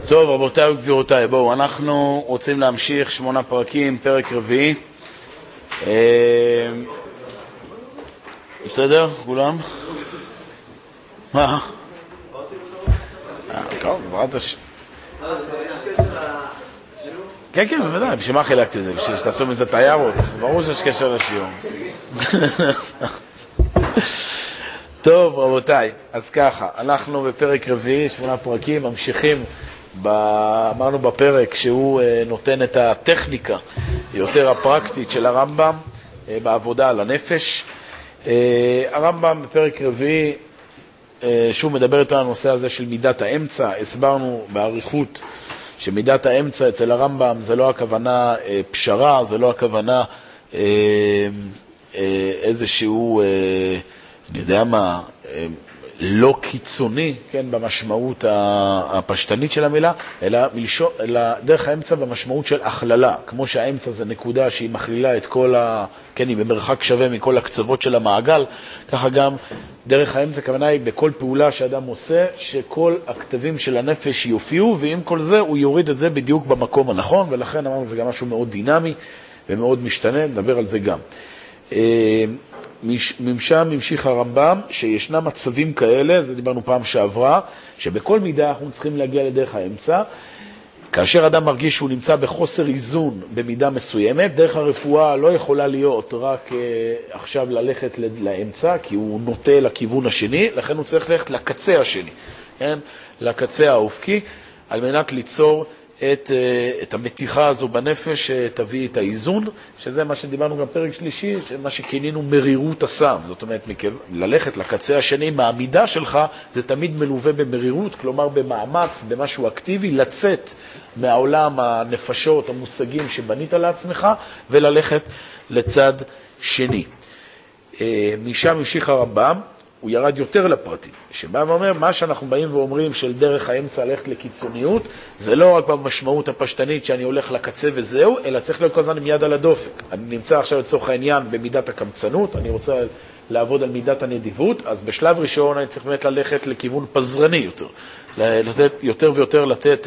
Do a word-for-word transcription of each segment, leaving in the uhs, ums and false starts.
טוב, רבותיי וגבירותיי, בואו, אנחנו רוצים להמשיך שמונה פרקים, פרק רביעי. בסדר, כולם? מה? טוב, בעזרת השם. כן, כן, בוודאי, בשביל מה חילקתי את זה? בשביל שתעשו מזה תיירות? ברור שיש קשר לשיעור. טוב, רבותיי, אז ככה, אנחנו בפרק רביעי, שמונה פרקים, ממשיכים, אמרנו בפרק שהוא נותן את הטכניקה יותר הפרקטית של הרמב"ם בעבודה על הנפש. הרמב"ם בפרק רביעי, שהוא מדבר איתו על הנושא הזה של מידת האמצע. הסברנו בעריכות שמידת האמצע אצל הרמב"ם זה לא הכוונה פשרה, זה לא הכוונה איזשהו, אני יודע מה, לא קיצוני, כן, במשמעות הפשטנית של המילה, אלא, מלשו, אלא דרך האמצע במשמעות של הכללה. כמו שהאמצע זה נקודה שהיא מכלילה את כל ה... כן, היא במרחק שווה מכל הקצוות של המעגל, ככה גם דרך האמצע הכוונה היא בכל פעולה שאדם עושה, שכל הכתבים של הנפש יופיעו, ועם כל זה הוא יוריד את זה בדיוק במקום הנכון, ולכן אמרנו זה גם משהו מאוד דינמי ומאוד משתנה, נדבר על זה גם. משם ממשיך הרמב"ם שישנם מצבים כאלה, זה דיברנו פעם שעברה, שבכל מידה אנחנו צריכים להגיע לדרך האמצע. כאשר אדם מרגיש שהוא נמצא בחוסר איזון במידה מסוימת, דרך הרפואה לא יכולה להיות רק עכשיו ללכת לאמצע, כי הוא נוטה לכיוון השני, לכן הוא צריך ללכת לקצה השני, כן? לקצה האופקי, על מנת ליצור את, את המתיחה הזו בנפש שתביא את האיזון, שזה מה שדיברנו גם פרק שלישי, מה שכינינו מרירות הסם. זאת אומרת, ללכת לקצה השני מהעמידה שלך, זה תמיד מלווה במרירות, כלומר במאמץ, במשהו אקטיבי, לצאת מהעולם הנפשות, המושגים שבנית לעצמך, וללכת לצד שני. משם המשיך הרמב"ם, הוא ירד יותר לפרטים, שבא ואומר, מה שאנחנו באים ואומרים של דרך האמצע ללכת לקיצוניות, זה לא רק במשמעות הפשטנית שאני הולך לקצה וזהו, אלא צריך להיות כל הזמן עם יד על הדופק. אני נמצא עכשיו לצורך העניין במידת הקמצנות, אני רוצה לעבוד על מידת הנדיבות, אז בשלב ראשון אני צריך באמת ללכת לכיוון פזרני יותר, לתת יותר ויותר לתת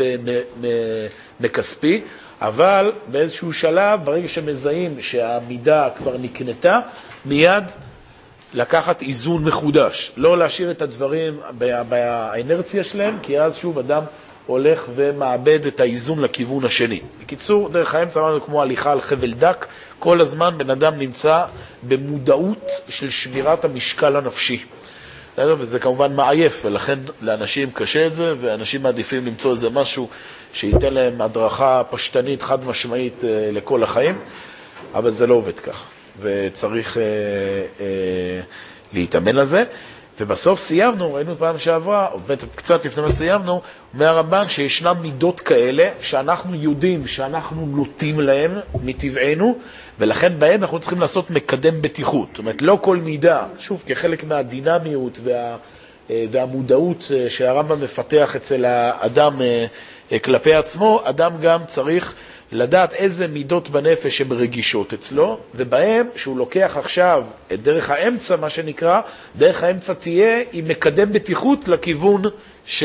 מכספי, אבל באיזשהו שלב, ברגע שמזהים שהמידה כבר נקנתה, מיד לקחת איזון מחודש, לא להשאיר את הדברים באינרציה שלהם, כי אז שוב אדם הולך ומאבד את האיזון לכיוון השני. בקיצור, דרך האמצע אמרנו כמו הליכה על חבל דק, כל הזמן בן אדם נמצא במודעות של שמירת המשקל הנפשי. וזה כמובן מעייף, ולכן לאנשים קשה את זה, ואנשים מעדיפים למצוא איזה משהו שייתן להם הדרכה פשטנית, חד משמעית לכל החיים, אבל זה לא עובד ככה. וצריך אה, אה, להתאמן על זה. ובסוף סיימנו, ראינו פעם שעברה, או בעצם קצת לפני מה סיימנו, מהרמב"ם שישנם מידות כאלה שאנחנו יודעים שאנחנו נוטים להם מטבענו, ולכן בהם אנחנו צריכים לעשות מקדם בטיחות. זאת אומרת, לא כל מידה, שוב, כחלק מהדינמיות וה, והמודעות שהרמב"ם מפתח אצל האדם כלפי עצמו, אדם גם צריך לדעת איזה מידות בנפש הן רגישות אצלו, ובהם שהוא לוקח עכשיו את דרך האמצע, מה שנקרא, דרך האמצע תהיה עם מקדם בטיחות לכיוון ש,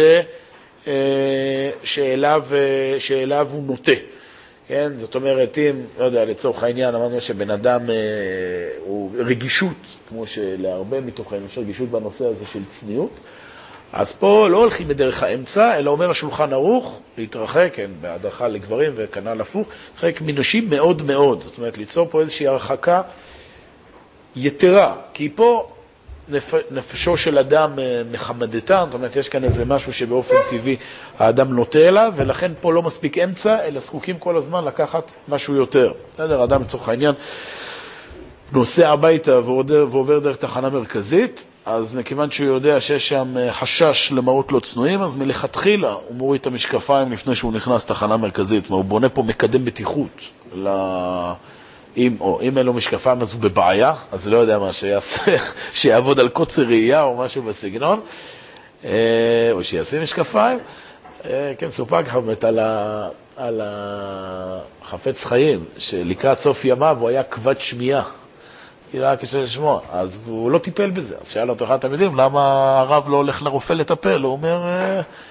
שאליו, שאליו הוא נוטה. כן? זאת אומרת, אם, לא יודע, לצורך העניין, אמרנו שבן אדם הוא רגישות, כמו שלהרבה מתוכנו יש רגישות בנושא הזה של צניעות, אז פה לא הולכים בדרך האמצע, אלא אומר השולחן ערוך, להתרחק, כן, בהדרכה לגברים וכנ"ל הפוך, להתרחק מנשים מאוד מאוד. זאת אומרת, ליצור פה איזושהי הרחקה יתרה, כי פה נפ... נפשו של אדם מחמדתן, זאת אומרת, יש כאן איזה משהו שבאופן טבעי האדם נוטה אליו, ולכן פה לא מספיק אמצע, אלא זקוקים כל הזמן לקחת משהו יותר. בסדר, אדם לצורך העניין נוסע הביתה ועובר דרך תחנה מרכזית, אז מכיוון שהוא יודע שיש שם חשש למעות לא צנועים, אז מלכתחילה הוא מוריד את המשקפיים לפני שהוא נכנס תחנה מרכזית. הוא בונה פה מקדם בטיחות. ל... אם, או, אם אין לו משקפיים אז הוא בבעיה, אז לא יודע מה שיעשה, שיעבוד על קוצר ראייה או משהו בסגנון, או שיעשה משקפיים. כן, סופק חמת על, ה... על החפץ חיים, שלקראת סוף ימיו הוא היה כבד שמיעה. כי לא היה קשה לשמוע, אז הוא לא טיפל בזה. אז שאל אותו אחד התלמידים, למה הרב לא הולך לרופא לטפל? הוא אומר,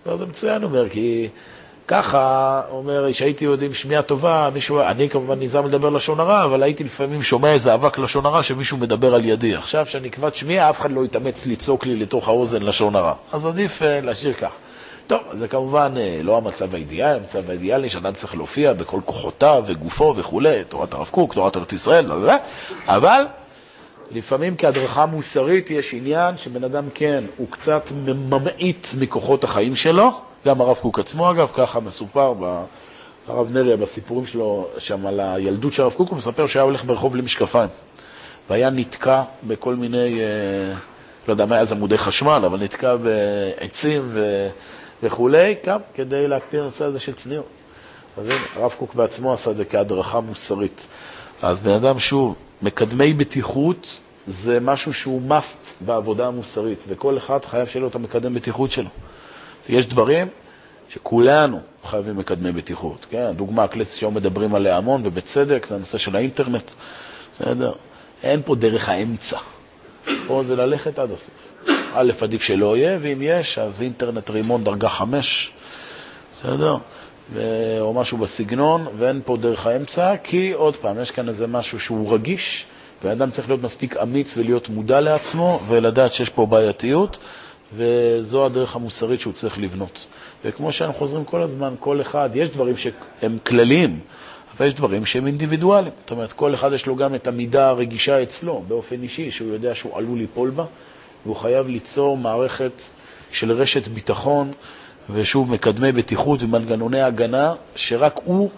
זה מצוין, אומר, כי ככה, אומר, שהייתי יודעים שמיעה טובה, מישהו, אני כמובן נזם לדבר לשון הרע, אבל הייתי לפעמים שומע איזה אבק לשון הרע שמישהו מדבר על ידי. עכשיו שאני כבד שמיעה, אף אחד לא יתאמץ לצעוק לי לתוך האוזן לשון הרע. אז עדיף להשאיר כך. טוב, זה כמובן לא המצב האידיאלי, המצב האידיאלי שאדם צריך להופיע בכל כוחותיו וגופו וכו', תורת הרב קוק, תורת ארץ ישראל, אבל לפעמים כהדרכה מוסרית יש עניין שבן אדם כן, הוא קצת ממעיט מכוחות החיים שלו, גם הרב קוק עצמו אגב, ככה מסופר הרב נריה בסיפורים שלו שם על הילדות של הרב קוק, הוא מספר שהיה הולך ברחוב בלי משקפיים, והיה נתקע בכל מיני, לא יודע מה היה זה עמודי חשמל, אבל נתקע בעצים ו... וכולי, גם כדי להקפיא נושא הזה של צניעות. אז הנה, הרב קוק בעצמו עשה את זה כהדרכה מוסרית. אז בן אדם שוב, מקדמי בטיחות זה משהו שהוא must בעבודה המוסרית, וכל אחד חייב שיהיה לו את המקדם בטיחות שלו. יש דברים שכולנו חייבים מקדמי בטיחות. כן? הדוגמה הקלאסית שהיום מדברים עליה המון, ובצדק, זה הנושא של האינטרנט. בסדר? אין פה דרך האמצע. פה זה ללכת עד הסוף. א', עדיף שלא יהיה, ואם יש, אז אינטרנט רימון דרגה חמש, בסדר? ו... או משהו בסגנון, ואין פה דרך האמצע, כי עוד פעם, יש כאן איזה משהו שהוא רגיש, והאדם צריך להיות מספיק אמיץ ולהיות מודע לעצמו, ולדעת שיש פה בעייתיות, וזו הדרך המוסרית שהוא צריך לבנות. וכמו שאנחנו חוזרים כל הזמן, כל אחד, יש דברים שהם כלליים, אבל יש דברים שהם אינדיבידואליים. זאת אומרת, כל אחד יש לו גם את המידה הרגישה אצלו, באופן אישי, שהוא יודע שהוא עלול ליפול בה, והוא חייב ליצור מערכת של רשת ביטחון, ושוב מקדמי בטיחות ומנגנוני הגנה, שרק הוא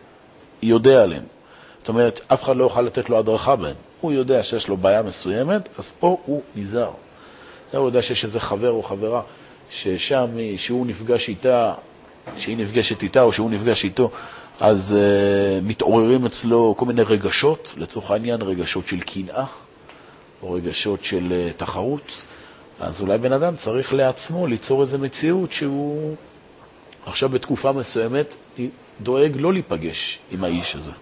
יודע עליהם. זאת אומרת, אף אחד לא יוכל לתת לו הדרכה בהם. הוא יודע שיש לו בעיה מסוימת, אז פה הוא נזהר. הוא יודע שיש איזה חבר או חברה, ששם, שהוא נפגש איתה, שהיא נפגשת איתה, או שהוא נפגש איתו, אז uh, מתעוררים אצלו כל מיני רגשות, לצורך העניין רגשות של קנאה, או רגשות של uh, תחרות. אז אולי בן אדם צריך לעצמו ליצור איזו מציאות שהוא עכשיו בתקופה מסוימת דואג לא להיפגש עם האיש הזה.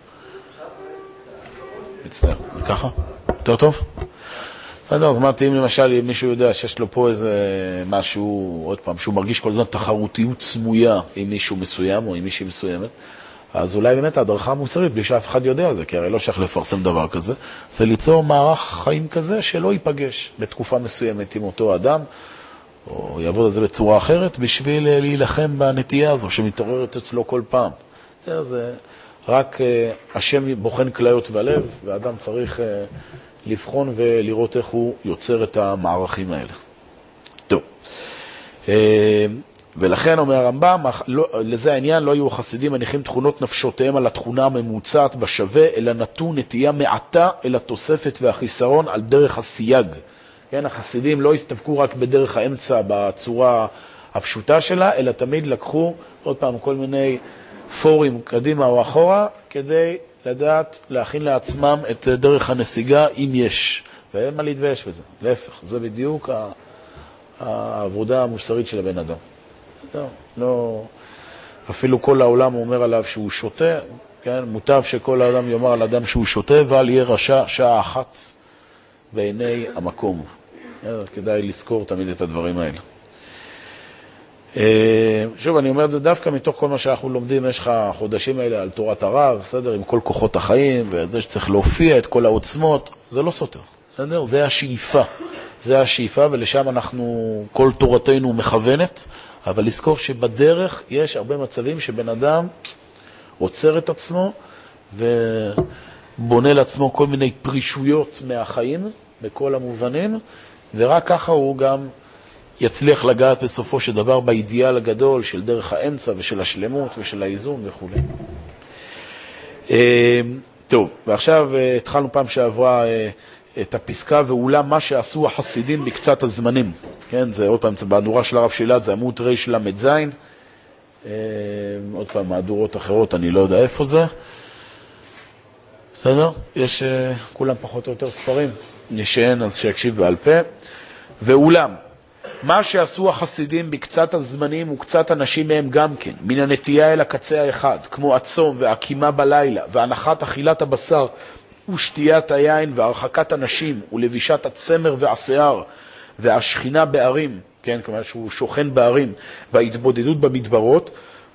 מצטער, וככה? יותר טוב? בסדר, אז מה תאים למשל אם מישהו יודע שיש לו פה איזה משהו, עוד פעם, שהוא מרגיש כל הזמן תחרותיות סמויה עם מישהו מסוים או עם מישהי מסוימת, אז אולי באמת ההדרכה המוסרית, בלי שאף אחד יודע על זה, כי הרי לא שייך לפרסם דבר כזה, זה ליצור מערך חיים כזה שלא ייפגש בתקופה מסוימת עם אותו אדם, או יעבוד על זה בצורה אחרת, בשביל להילחם בנטייה הזו שמתעוררת אצלו כל פעם. זה, זה רק uh, השם בוחן כליות והלב, והאדם צריך uh, לבחון ולראות איך הוא יוצר את המערכים האלה. טוב. Uh, ולכן אומר הרמב"ם, לא, לזה העניין לא היו החסידים מניחים תכונות נפשותיהם על התכונה הממוצעת בשווה, אלא נתו נטייה מעטה אל התוספת והחיסרון על דרך הסייג. כן, החסידים לא הסתפקו רק בדרך האמצע בצורה הפשוטה שלה, אלא תמיד לקחו עוד פעם כל מיני פורים קדימה או אחורה, כדי לדעת להכין לעצמם את דרך הנסיגה אם יש. ואין מה להתבייש בזה. להפך, זה בדיוק העבודה המוסרית של הבן אדם. לא, לא, אפילו כל העולם אומר עליו שהוא שוטה, כן? מוטב שכל האדם יאמר על אדם שהוא שוטה, אבל יהיה רשע שעה אחת בעיני המקום. כדאי לזכור תמיד את הדברים האלה. שוב, אני אומר את זה דווקא מתוך כל מה שאנחנו לומדים, יש לך חודשים האלה על תורת הרב, בסדר? עם כל כוחות החיים, וזה שצריך להופיע את כל העוצמות, זה לא סותר, בסדר? זה השאיפה. זה השאיפה, ולשם אנחנו, כל תורתנו מכוונת, אבל לזכור שבדרך יש הרבה מצבים שבן אדם עוצר את עצמו ובונה לעצמו כל מיני פרישויות מהחיים בכל המובנים, ורק ככה הוא גם יצליח לגעת בסופו של דבר באידיאל הגדול של דרך האמצע ושל השלמות ושל האיזון וכו'. טוב, ועכשיו התחלנו פעם שעברה את הפסקה, ואולם מה שעשו החסידים בקצת הזמנים. כן, זה עוד פעם, זה בהדורה של הרב שילת, זה עמוד רש למד זין. עוד פעם, מהדורות אחרות, אני לא יודע איפה זה. בסדר? יש כולם פחות או יותר ספרים. נשאן, אז שיקשיב בעל פה. ואולם, מה שעשו החסידים בקצת הזמנים וקצת אנשים מהם גם כן, מן הנטייה אל הקצה האחד, כמו הצום והקימה בלילה, והנחת אכילת הבשר, ושתיית היין והרחקת הנשים ולבישת הצמר והשיער והשכינה בערים כן, כלומר שהוא שוכן בערים, וההתבודדות במדברות,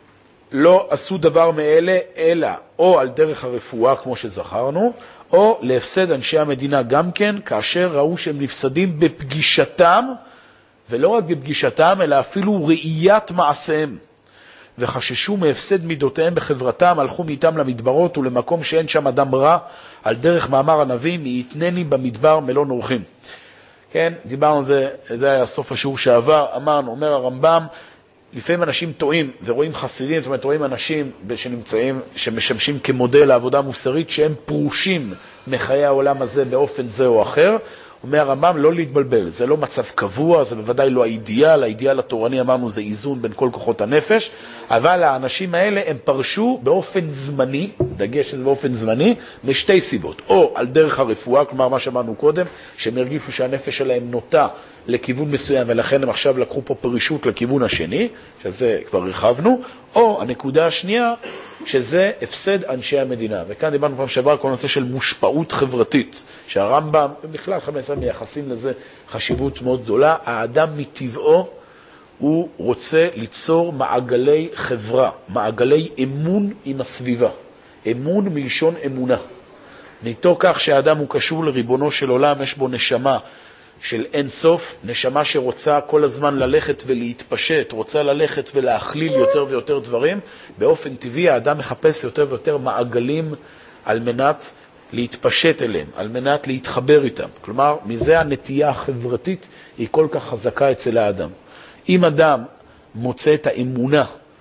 לא עשו דבר מאלה, אלא או על דרך הרפואה, כמו שזכרנו, או להפסד אנשי המדינה גם כן, כאשר ראו שהם נפסדים בפגישתם, ולא רק בפגישתם, אלא אפילו ראיית מעשיהם. וחששו מהפסד מידותיהם בחברתם, הלכו מאיתם למדברות ולמקום שאין שם אדם רע, על דרך מאמר הנביא, מיתנני במדבר מלון אורחים. כן, דיברנו על זה, זה היה סוף השיעור שעבר, אמרנו, אומר הרמב"ם, לפעמים אנשים טועים ורואים חסידים, זאת אומרת, רואים אנשים שנמצאים, שמשמשים כמודל לעבודה מוסרית, שהם פרושים מחיי העולם הזה באופן זה או אחר. אומר הרמב"ם, לא להתבלבל, זה לא מצב קבוע, זה בוודאי לא האידיאל, האידיאל התורני אמרנו זה איזון בין כל כוחות הנפש, אבל האנשים האלה הם פרשו באופן זמני, דגש שזה באופן זמני, משתי סיבות, או על דרך הרפואה, כלומר מה שאמרנו קודם, שהם הרגישו שהנפש שלהם נוטה לכיוון מסוים, ולכן הם עכשיו לקחו פה פרישות לכיוון השני, שזה כבר הרחבנו, או הנקודה השנייה, שזה הפסד אנשי המדינה. וכאן דיברנו פעם שעבר כל נושא של מושפעות חברתית, שהרמב"ם, בכלל חמש עשרה מייחסים לזה חשיבות מאוד גדולה. האדם מטבעו, הוא רוצה ליצור מעגלי חברה, מעגלי אמון עם הסביבה. אמון מלשון אמונה. ניתו כך שהאדם הוא קשור לריבונו של עולם, יש בו נשמה של אין סוף, נשמה שרוצה כל הזמן ללכת ולהתפשט, רוצה ללכת ולהכליל יותר ויותר דברים. באופן טבעי האדם מחפש יותר ויותר מעגלים על מנת להתפשט אליהם, על מנת להתחבר איתם. כלומר, מזה הנטייה החברתית היא כל כך חזקה אצל האדם. אם אדם מוצא את האמונה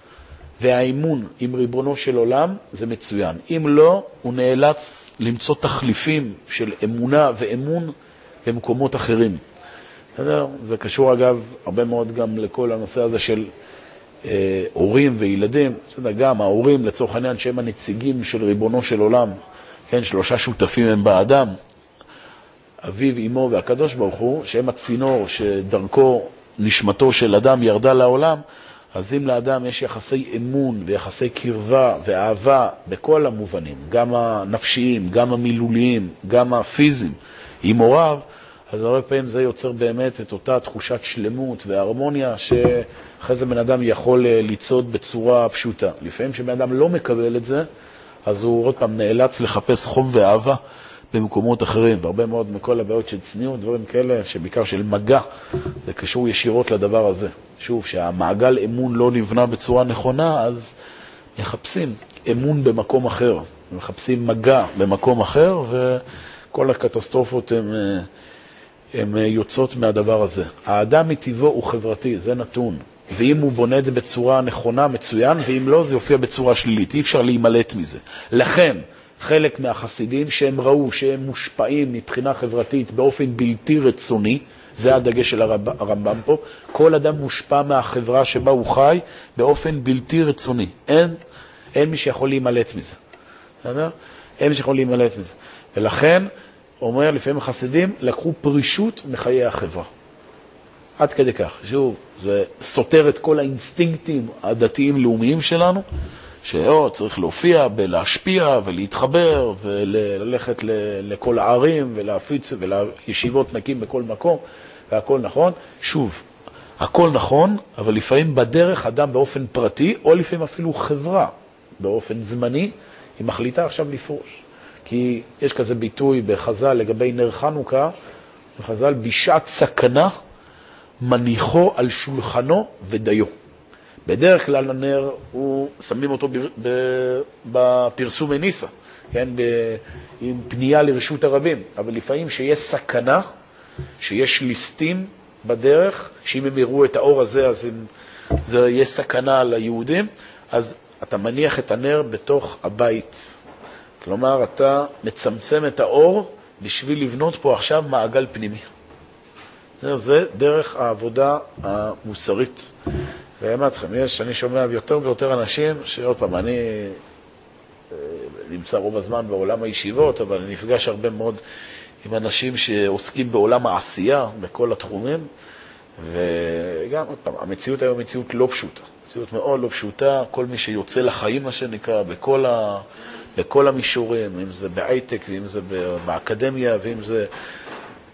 והאמון עם ריבונו של עולם, זה מצוין. אם לא, הוא נאלץ למצוא תחליפים של אמונה ואמון במקומות אחרים. זה קשור אגב הרבה מאוד גם לכל הנושא הזה של אה, הורים וילדים. גם ההורים לצורך העניין שהם הנציגים של ריבונו של עולם, כן, שלושה שותפים הם באדם, אביו, אמו והקדוש ברוך הוא, שהם הצינור שדרכו נשמתו של אדם ירדה לעולם. אז אם לאדם יש יחסי אמון ויחסי קרבה ואהבה בכל המובנים, גם הנפשיים, גם המילוליים, גם הפיזיים, עם הוריו, אז הרבה פעמים זה יוצר באמת את אותה תחושת שלמות והרמוניה שאחרי זה בן אדם יכול ליצוד בצורה פשוטה. לפעמים שבן אדם לא מקבל את זה, אז הוא עוד פעם נאלץ לחפש חום ואהבה במקומות אחרים, והרבה מאוד מכל הבעיות של צניעות, דברים כאלה, שבעיקר של מגע, זה קשור ישירות לדבר הזה. שוב, שהמעגל אמון לא נבנה בצורה נכונה, אז מחפשים אמון במקום אחר, מחפשים מגע במקום אחר, וכל הקטסטרופות הן, הן יוצאות מהדבר הזה. האדם מטבעו הוא חברתי, זה נתון. ואם הוא בונה את זה בצורה נכונה, מצוין, ואם לא, זה יופיע בצורה שלילית. אי אפשר להימלט מזה. לכן, חלק מהחסידים שהם ראו שהם מושפעים מבחינה חברתית באופן בלתי רצוני, זה הדגש של הרמב"ם פה, כל אדם מושפע מהחברה שבה הוא חי באופן בלתי רצוני. אין, אין מי שיכול להימלט מזה. בסדר? אין מי שיכול להימלט מזה. ולכן, אומר לפעמים החסידים, לקחו פרישות מחיי החברה. עד כדי כך. שוב, זה סותר את כל האינסטינקטים הדתיים-לאומיים שלנו, שאו צריך להופיע, להשפיע ולהתחבר וללכת לכל הערים ולהפיץ ולישיבות נקים בכל מקום, והכל נכון. שוב, הכל נכון, אבל לפעמים בדרך אדם באופן פרטי, או לפעמים אפילו חברה באופן זמני, היא מחליטה עכשיו לפרוש. כי יש כזה ביטוי בחז"ל לגבי נר חנוכה, בחז"ל בשעת סכנה, מניחו על שולחנו ודיו. בדרך כלל הנר, הוא שמים אותו בפרסום הניסה, כן, ב, עם פנייה לרשות הרבים. אבל לפעמים שיש סכנה, שיש ליסטים בדרך, שאם הם יראו את האור הזה, אז אם זה יהיה סכנה ליהודים, אז אתה מניח את הנר בתוך הבית. כלומר, אתה מצמצם את האור בשביל לבנות פה עכשיו מעגל פנימי. זה דרך העבודה המוסרית. ואמרת לכם, יש, אני שומע יותר ויותר אנשים, שעוד פעם, אני נמצא רוב הזמן בעולם הישיבות, אבל אני נפגש הרבה מאוד עם אנשים שעוסקים בעולם העשייה, בכל התחומים, וגם, עוד פעם, המציאות היום מציאות לא פשוטה. מציאות מאוד לא פשוטה, כל מי שיוצא לחיים, מה שנקרא, בכל, ה, בכל המישורים, אם זה בהייטק, ואם זה באקדמיה, ואם זה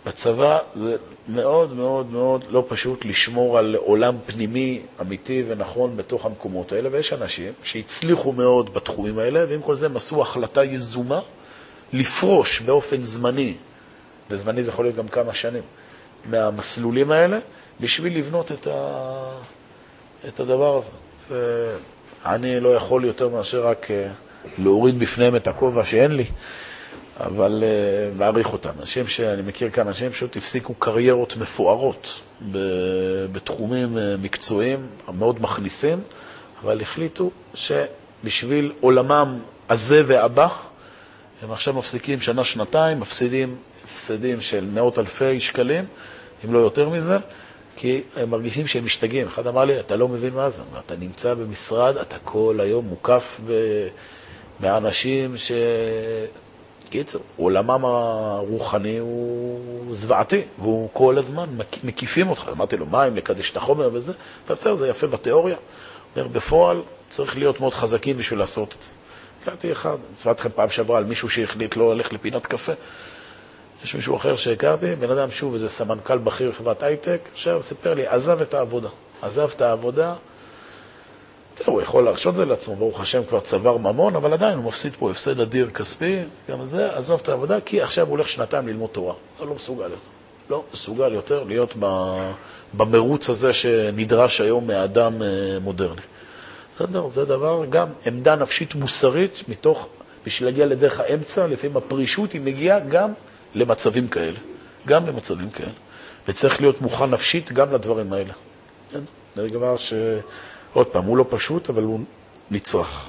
בצבא זה מאוד מאוד מאוד לא פשוט לשמור על עולם פנימי אמיתי ונכון בתוך המקומות האלה, ויש אנשים שהצליחו מאוד בתחומים האלה, ועם כל זה הם עשו החלטה יזומה לפרוש באופן זמני, וזמני זה יכול להיות גם כמה שנים, מהמסלולים האלה, בשביל לבנות את, ה... את הדבר הזה. זה... אני לא יכול יותר מאשר רק להוריד בפניהם את הכובע שאין לי, אבל uh, להעריך אותם. אנשים שאני מכיר כמה אנשים פשוט הפסיקו קריירות מפוארות בתחומים מקצועיים מאוד מכניסים, אבל החליטו שבשביל עולמם הזה והבא, הם עכשיו מפסיקים שנה, שנתיים, מפסידים הפסדים של מאות אלפי שקלים, אם לא יותר מזה, כי הם מרגישים שהם משתגעים. אחד אמר לי, אתה לא מבין מה זה, אתה נמצא במשרד, אתה כל היום מוקף באנשים ש... קיצור, עולמם הרוחני הוא זוועתי, והוא כל הזמן מקיפים אותך. אמרתי לו, מה אם לקדש את החומר וזה? ובסדר, זה יפה בתיאוריה. אומר, בפועל צריך להיות מאוד חזקים בשביל לעשות את זה. הכרתי אחד, צבעת לכם פעם שעברה על מישהו שהחליט לא הולך לפינת קפה. יש מישהו אחר שהכרתי, בן אדם שוב, איזה סמנכ"ל בכיר בחברת הייטק, עכשיו סיפר לי, עזב את העבודה. עזב את העבודה, הוא יכול להרשות זה לעצמו, ברוך השם כבר צבר ממון, אבל עדיין הוא מפסיד פה הפסד אדיר כספי, גם זה, עזב את העבודה, כי עכשיו הוא הולך שנתיים ללמוד תורה. לא, לא מסוגל יותר. לא מסוגל יותר להיות במרוץ הזה שנדרש היום מאדם מודרני. בסדר, זה דבר, גם עמדה נפשית מוסרית, מתוך, בשביל להגיע לדרך האמצע, לפעמים הפרישות היא מגיעה גם למצבים כאלה. גם למצבים כאלה. וצריך להיות מוכן נפשית גם לדברים האלה. זה דבר ש... עוד פעם, הוא לא פשוט, אבל הוא נצרך.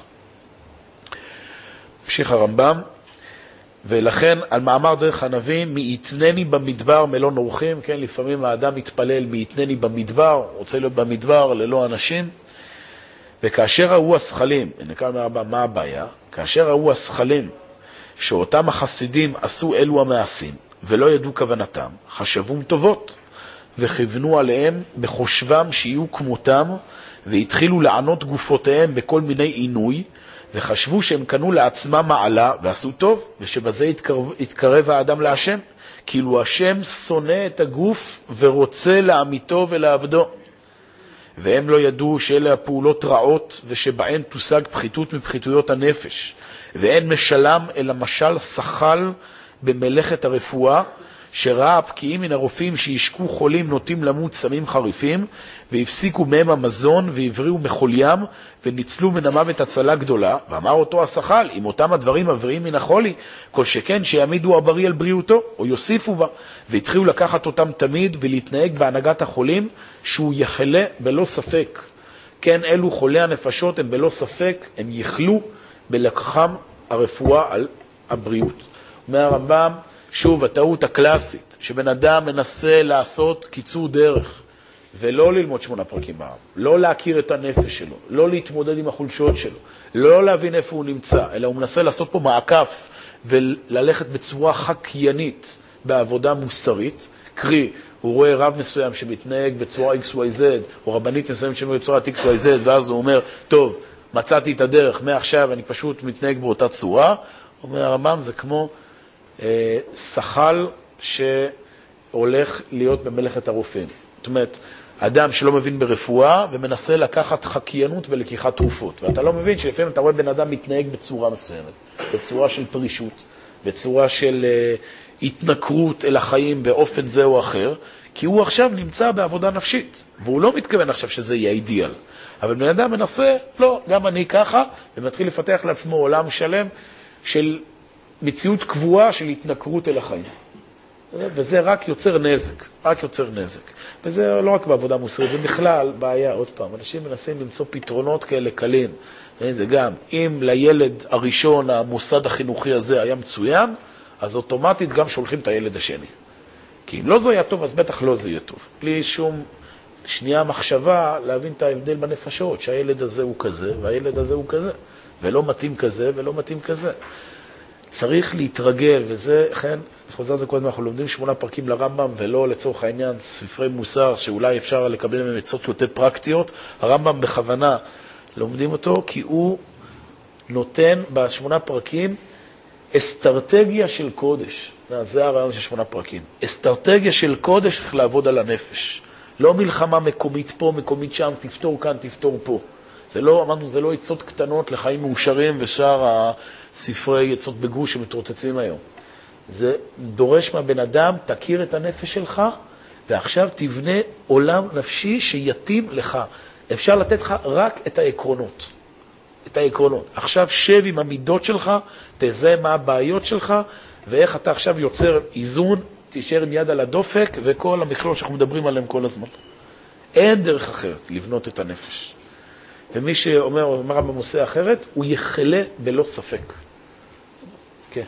המשיך הרמב"ם, ולכן על מאמר דרך הנביא, מי יתנני במדבר מלון אורחים, כן, לפעמים האדם מתפלל, מי יתנני במדבר, רוצה להיות במדבר ללא אנשים, וכאשר ראו השכלים, נקרא מהרמב"ם, מה הבעיה? כאשר ראו השכלים, שאותם החסידים עשו אלו המעשים, ולא ידעו כוונתם, חשבום טובות, וכיוונו עליהם בחושבם שיהיו כמותם, והתחילו לענות גופותיהם בכל מיני עינוי, וחשבו שהם קנו לעצמם מעלה, ועשו טוב, ושבזה התקרב, התקרב האדם להשם, כאילו השם שונא את הגוף ורוצה לעמיתו ולעבדו. והם לא ידעו שאלה הפעולות רעות, ושבהן תושג פחיתות מפחיתויות הנפש, ואין משלם אלא משל שחל במלאכת הרפואה, שראה הפקיעים מן הרופאים שישקו חולים נוטים למות סמים חריפים, והפסיקו מהם המזון והבריאו מחוליים, וניצלו מן המוות הצלה גדולה, ואמר אותו השחל, אם אותם הדברים מבריאים מן החולי, כל שכן שיעמידו הבריא על בריאותו, או יוסיפו בה, והתחילו לקחת אותם תמיד ולהתנהג בהנהגת החולים, שהוא יחלה בלא ספק. כן, אלו חולי הנפשות הם בלא ספק, הם יחלו בלקחם הרפואה על הבריאות. אומר הרמב"ם, שוב, הטעות הקלאסית, שבן אדם מנסה לעשות קיצור דרך, ולא ללמוד שמונה פרקים בעם, לא להכיר את הנפש שלו, לא להתמודד עם החולשות שלו, לא להבין איפה הוא נמצא, אלא הוא מנסה לעשות פה מעקף, וללכת בצורה חקיינית בעבודה מוסרית, קרי, הוא רואה רב מסוים שמתנהג בצורה אקס וואי זד, או רבנית מסוים שמתנהג בצורה אקס וואי זד, ואז הוא אומר, טוב, מצאתי את הדרך, מעכשיו אני פשוט מתנהג באותה צורה, אומר הרמב"ם, זה כמו אה, שחל שהולך להיות במלאכת הרופאים. זאת אומרת, אדם שלא מבין ברפואה ומנסה לקחת חקיינות ולקיחת תרופות. ואתה לא מבין שלפעמים אתה רואה בן אדם מתנהג בצורה מסוימת, בצורה של פרישות, בצורה של uh, התנכרות אל החיים באופן זה או אחר, כי הוא עכשיו נמצא בעבודה נפשית, והוא לא מתכוון עכשיו שזה יהיה אידיאל. אבל בן אדם מנסה, לא, גם אני ככה, ומתחיל לפתח לעצמו עולם שלם של מציאות קבועה של התנכרות אל החיים. וזה רק יוצר נזק, רק יוצר נזק. וזה לא רק בעבודה מוסרית, זה בכלל בעיה, עוד פעם, אנשים מנסים למצוא פתרונות כאלה קלים. זה גם, אם לילד הראשון, המוסד החינוכי הזה היה מצוין, אז אוטומטית גם שולחים את הילד השני. כי אם לא זה היה טוב, אז בטח לא זה יהיה טוב. בלי שום שנייה מחשבה להבין את ההבדל בנפשות, שהילד הזה הוא כזה, והילד הזה הוא כזה, ולא מתאים כזה, ולא מתאים כזה. צריך להתרגל, וזה, כן, אני חוזר זה קודם, אנחנו לומדים שמונה פרקים לרמב"ם, ולא לצורך העניין ספרי מוסר, שאולי אפשר לקבל מהם עצות יותר פרקטיות. הרמב"ם בכוונה לומדים אותו, כי הוא נותן בשמונה פרקים אסטרטגיה של קודש. זה הרעיון של שמונה פרקים. אסטרטגיה של קודש איך לעבוד על הנפש. לא מלחמה מקומית פה, מקומית שם, תפתור כאן, תפתור פה. זה לא, אמרנו, זה לא עצות קטנות לחיים מאושרים ושאר הספרי עצות בגוש שמתרוצצים היום. זה דורש מהבן אדם, תכיר את הנפש שלך, ועכשיו תבנה עולם נפשי שיתאים לך. אפשר לתת לך רק את העקרונות. את העקרונות. עכשיו שב עם המידות שלך, תזהה מה הבעיות שלך, ואיך אתה עכשיו יוצר איזון, תישאר עם יד על הדופק, וכל המכלול שאנחנו מדברים עליהם כל הזמן. אין דרך אחרת לבנות את הנפש. ומי שאומר, אומר במושא אחרת, הוא יחלה בלא ספק. כן.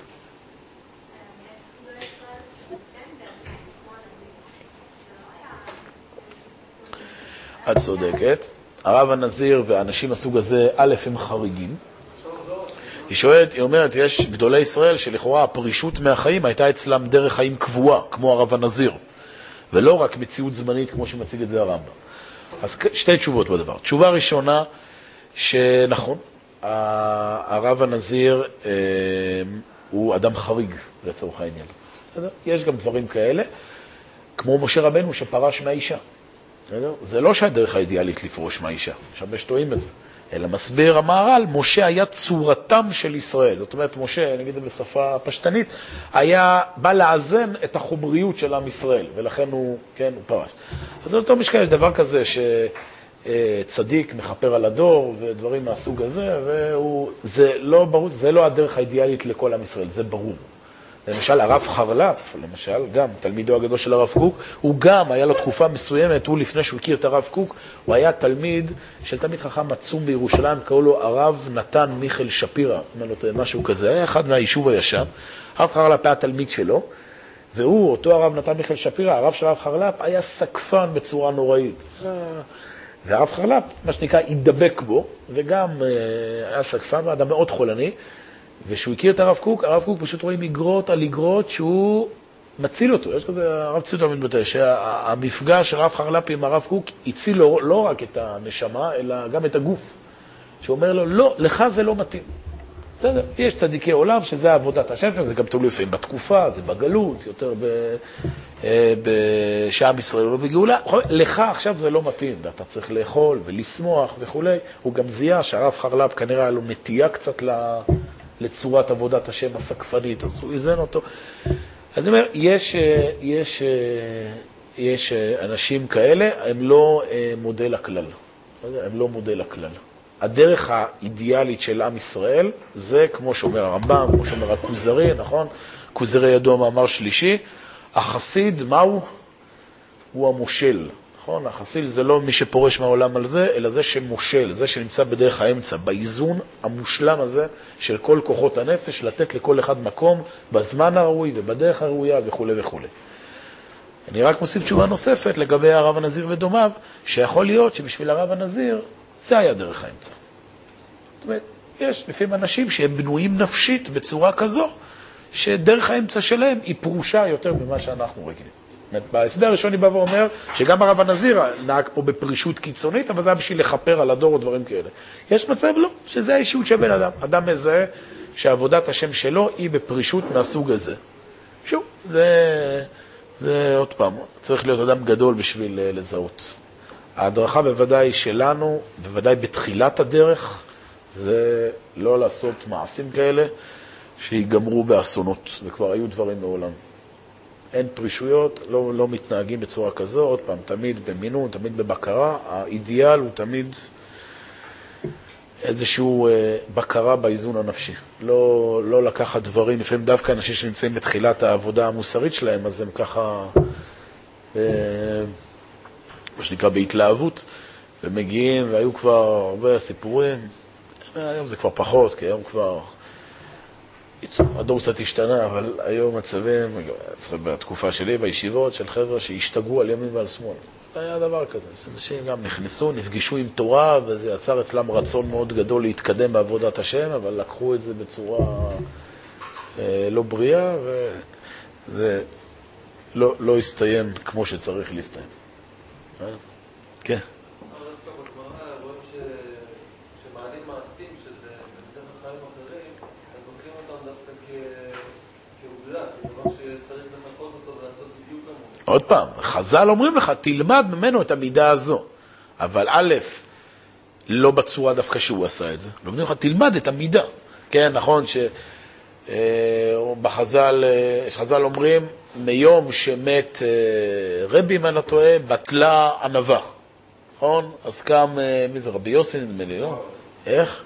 את צודקת. הרב הנזיר והאנשים הסוג הזה, א' הם חריגים. היא שואלת, היא אומרת, יש גדולי ישראל שלכאורה הפרישות מהחיים הייתה אצלם דרך חיים קבועה, כמו הרב הנזיר, ולא רק מציאות זמנית כמו שמציג את זה הרמב"ם. אז שתי תשובות בדבר. תשובה ראשונה, שנכון, הרב הנזיר אה, הוא אדם חריג לצורך העניין. יש גם דברים כאלה, כמו משה רבנו שפרש מהאישה. זה לא שהדרך האידיאלית לפרוש מהאישה, יש הרבה שטועים בזה. אלא מסביר המהר"ל, משה היה צורתם של ישראל. זאת אומרת, משה, נגיד בשפה פשטנית, היה בא לאזן את החומריות של עם ישראל, ולכן הוא, כן, הוא פרש. אז זה אותו משקל, יש דבר כזה שצדיק מחפר על הדור, ודברים מהסוג הזה, והוא, זה לא ברור, זה לא הדרך האידיאלית לכל עם ישראל, זה ברור. למשל, הרב חרל"פ, למשל, גם תלמידו הגדול של הרב קוק, הוא גם, היה לו תקופה מסוימת, הוא לפני שהוא הכיר את הרב קוק, הוא היה תלמיד של תלמיד חכם עצום בירושלים, קראו לו הרב נתן מיכאל שפירא, משהו כזה, היה אחד מהיישוב הישן, הרב חרל"פ היה תלמיד שלו, והוא, אותו הרב נתן מיכאל שפירא, הרב של הרב חרל"פ, היה סקפן בצורה נוראית. והרב חרל"פ, מה שנקרא, ידבק בו, וגם היה סקפן, אדם מאוד חולני, ושהוא הכיר את הרב קוק, הרב קוק פשוט רואים אגרות על אגרות שהוא מציל אותו. יש כזה, הרב ציטו מתבטא, שהמפגש של הרב חרל"פ עם הרב קוק הציל לו לא רק את הנשמה, אלא גם את הגוף. שאומר לו, לא, לך זה לא מתאים. בסדר, יש צדיקי עולם שזה עבודת השם, זה גם תלוי לפעמים בתקופה, זה בגלות, יותר בשעם ישראל או בגאולה. לך עכשיו זה לא מתאים, ואתה צריך לאכול ולשמוח וכו'. הוא גם זיהה שהרב חרל"פ כנראה היה לו נטייה קצת ל... לצורת עבודת השם הסקפנית, אז הוא איזן אותו. אז אני אומר, יש, יש, יש אנשים כאלה, הם לא מודל הכלל. הם לא מודל הכלל. הדרך האידיאלית של עם ישראל, זה כמו שאומר הרמב"ם, כמו שאומר הכוזרי, נכון? כוזרי ידוע מאמר שלישי, החסיד, מהו? הוא המושל. נכון? החסיד זה לא מי שפורש מהעולם על זה, אלא זה שמושל, זה שנמצא בדרך האמצע, באיזון המושלם הזה של כל כוחות הנפש, לתת לכל אחד מקום בזמן הראוי ובדרך הראויה וכו' וכו'. אני רק מוסיף תשובה נוספת לגבי הרב הנזיר ודומיו, שיכול להיות שבשביל הרב הנזיר זה היה דרך האמצע. זאת אומרת, יש לפעמים אנשים שהם בנויים נפשית בצורה כזו, שדרך האמצע שלהם היא פרושה יותר ממה שאנחנו רגילים. בהסבר הראשון בא ואומר שגם הרב הנזיר נהג פה בפרישות קיצונית, אבל זה היה בשביל לחפר על הדור או דברים כאלה. יש מצב לא, שזה האישיות של בן אדם. אדם מזהה שעבודת השם שלו היא בפרישות מהסוג הזה. שוב, זה, זה עוד פעם, צריך להיות אדם גדול בשביל לזהות. ההדרכה בוודאי שלנו, בוודאי בתחילת הדרך, זה לא לעשות מעשים כאלה שיגמרו באסונות, וכבר היו דברים מעולם. אין פרישויות, לא, לא מתנהגים בצורה כזו, עוד פעם, תמיד במינון, תמיד בבקרה, האידיאל הוא תמיד איזשהו אה, בקרה באיזון הנפשי. לא, לא לקחת דברים, לפעמים דווקא אנשים שנמצאים בתחילת העבודה המוסרית שלהם, אז הם ככה, אה, מה שנקרא בהתלהבות, ומגיעים, והיו כבר הרבה סיפורים, היום זה כבר פחות, כי היום כבר... הדור קצת השתנה, אבל היום מצבים, בתקופה שלי, בישיבות של חבר'ה שהשתגעו על ימין ועל שמאל. היה דבר כזה, שאנשים גם נכנסו, נפגשו עם תורה, וזה יצר אצלם רצון מאוד גדול להתקדם בעבודת השם, אבל לקחו את זה בצורה אה, לא בריאה, וזה לא, לא הסתיים כמו שצריך להסתיים. אה? כן. לוקחים אותם דווקא כעובדה, כדבר שצריך לחכות אותו ולעשות בדיוק כמוהו. עוד פעם, חז"ל אומרים לך, תלמד ממנו את המידה הזו. אבל א', לא בצורה דווקא שהוא עשה את זה. לומדים לך, תלמד את המידה. כן, נכון שבחז"ל, חז"ל אומרים, מיום שמת רבי, אם אני לא טועה, בטלה ענווה. נכון? אז קם, מי זה, רבי יוסי נדמה לי, לא? איך?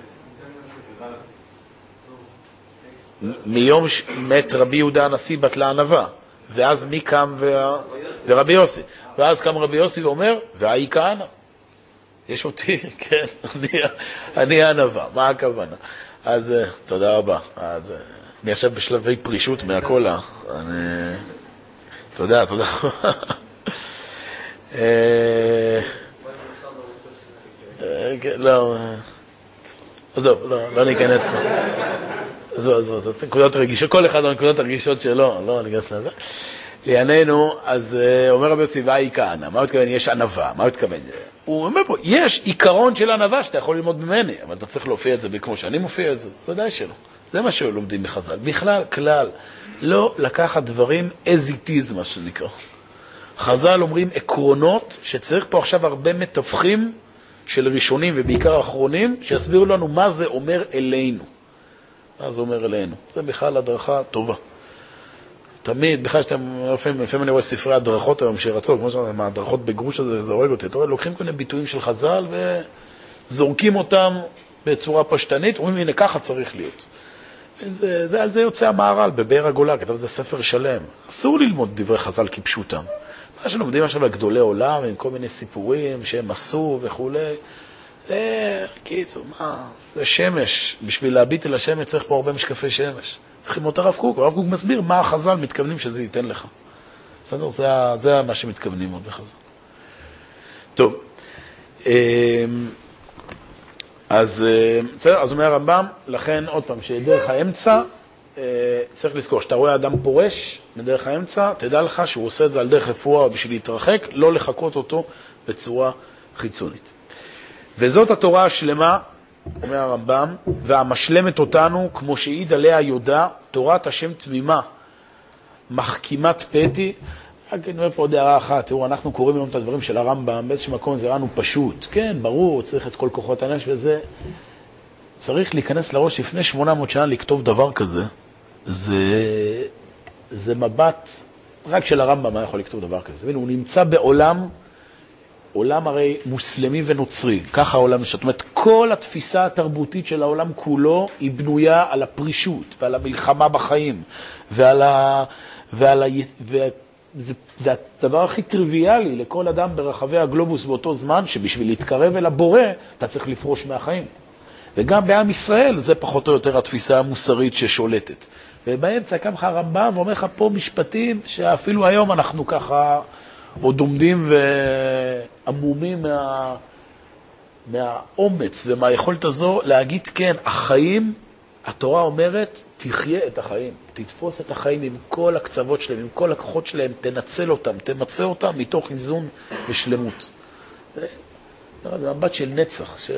מיום שמת רבי יהודה הנשיא בטלה ענווה. ואז מי קם ורבי יוסי. ואז קם רבי יוסי ואומר, והאי כהנא. יש אותי, כן, אני הענווה. מה הכוונה? אז תודה רבה. אז אני עכשיו בשלבי פרישות מהכל. אני... תודה, תודה. לא, עזוב, לא ניכנס פה. עזוב, עזוב, עזוב, נקודות רגישות, כל אחד הנקודות הרגישות שלו, לא ניכנס לזה. לענייננו, אז אומר רבי יוסי, והאי כהנא, מה הוא התכוון? יש ענווה, מה הוא התכוון? הוא אומר פה, יש עיקרון של ענווה שאתה יכול ללמוד ממני, אבל אתה צריך להופיע את זה כמו שאני מופיע את זה, ודאי שלא. זה מה שלומדים מחז"ל. בכלל, כלל, לא לקחת דברים as it is, מה שנקרא. חז"ל אומרים עקרונות שצריך פה עכשיו הרבה מתווכים של ראשונים ובעיקר אחרונים, שיסבירו לנו מה זה אומר אלינו. מה זה אומר אלינו. זה בכלל הדרכה טובה. תמיד, בכלל שאתם, לפעמים, לפעמים אני רואה ספרי הדרכות היום שרצו, כמו שאומרים, הדרכות בגרוש הזה, זה הורג אותי. אתה רואה, לוקחים כל מיני ביטויים של חז"ל וזורקים אותם בצורה פשטנית, אומרים, הנה, ככה צריך להיות. זה, זה, על זה יוצא המהר"ל בבאר הגולה, כתב זה ספר שלם. אסור ללמוד דברי חז"ל כפשוטם. מה שלומדים עכשיו על גדולי עולם, עם כל מיני סיפורים שהם עשו וכו'. זה, קיצור, מה? זה שמש. בשביל להביט אל השמש צריך פה הרבה משקפי שמש. צריכים אותה הרב קוק. הרב קוק מסביר מה החז"ל מתכוונים שזה ייתן לך. בסדר? זה, זה מה שמתכוונים עוד בחז"ל. טוב. אז, אז אומר הרמב"ם, לכן עוד פעם, שדרך האמצע, צריך לזכור, שאתה רואה אדם פורש מדרך האמצע, תדע לך שהוא עושה את זה על דרך רפואה בשביל להתרחק, לא לחכות אותו בצורה חיצונית. וזאת התורה השלמה, אומר הרמב"ם, והמשלמת אותנו, כמו שהעיד עליה יודע, תורת השם תמימה, מחכימת פתי. רק אני אומר פה עוד הערה אחת, תראו, אנחנו קוראים היום את הדברים של הרמב"ם, באיזשהו מקום זה ראינו פשוט. כן, ברור, צריך את כל כוחות הנפש וזה. צריך להיכנס לראש לפני שמונה מאות שנה לכתוב דבר כזה. זה, זה מבט, רק של הרמב"ם מה יכול לכתוב דבר כזה. הוא נמצא בעולם, עולם הרי מוסלמי ונוצרי, ככה העולם, זאת אומרת, כל התפיסה התרבותית של העולם כולו היא בנויה על הפרישות ועל המלחמה בחיים ועל ה... ועל ה... ועל... זה, זה הדבר הכי טריוויאלי לכל אדם ברחבי הגלובוס באותו זמן, שבשביל להתקרב אל הבורא, אתה צריך לפרוש מהחיים. וגם בעם ישראל, זה פחות או יותר התפיסה המוסרית ששולטת. ובאמצע קם לך הרמב"ם ואומר לך פה משפטים, שאפילו היום אנחנו ככה עוד עומדים ועמומים מה, מהאומץ ומהיכולת הזו להגיד כן, החיים, התורה אומרת, תחיה את החיים, תתפוס את החיים עם כל הקצוות שלהם, עם כל הכוחות שלהם, תנצל אותם, תמצא אותם מתוך איזון ושלמות. זה מבט של נצח, ש...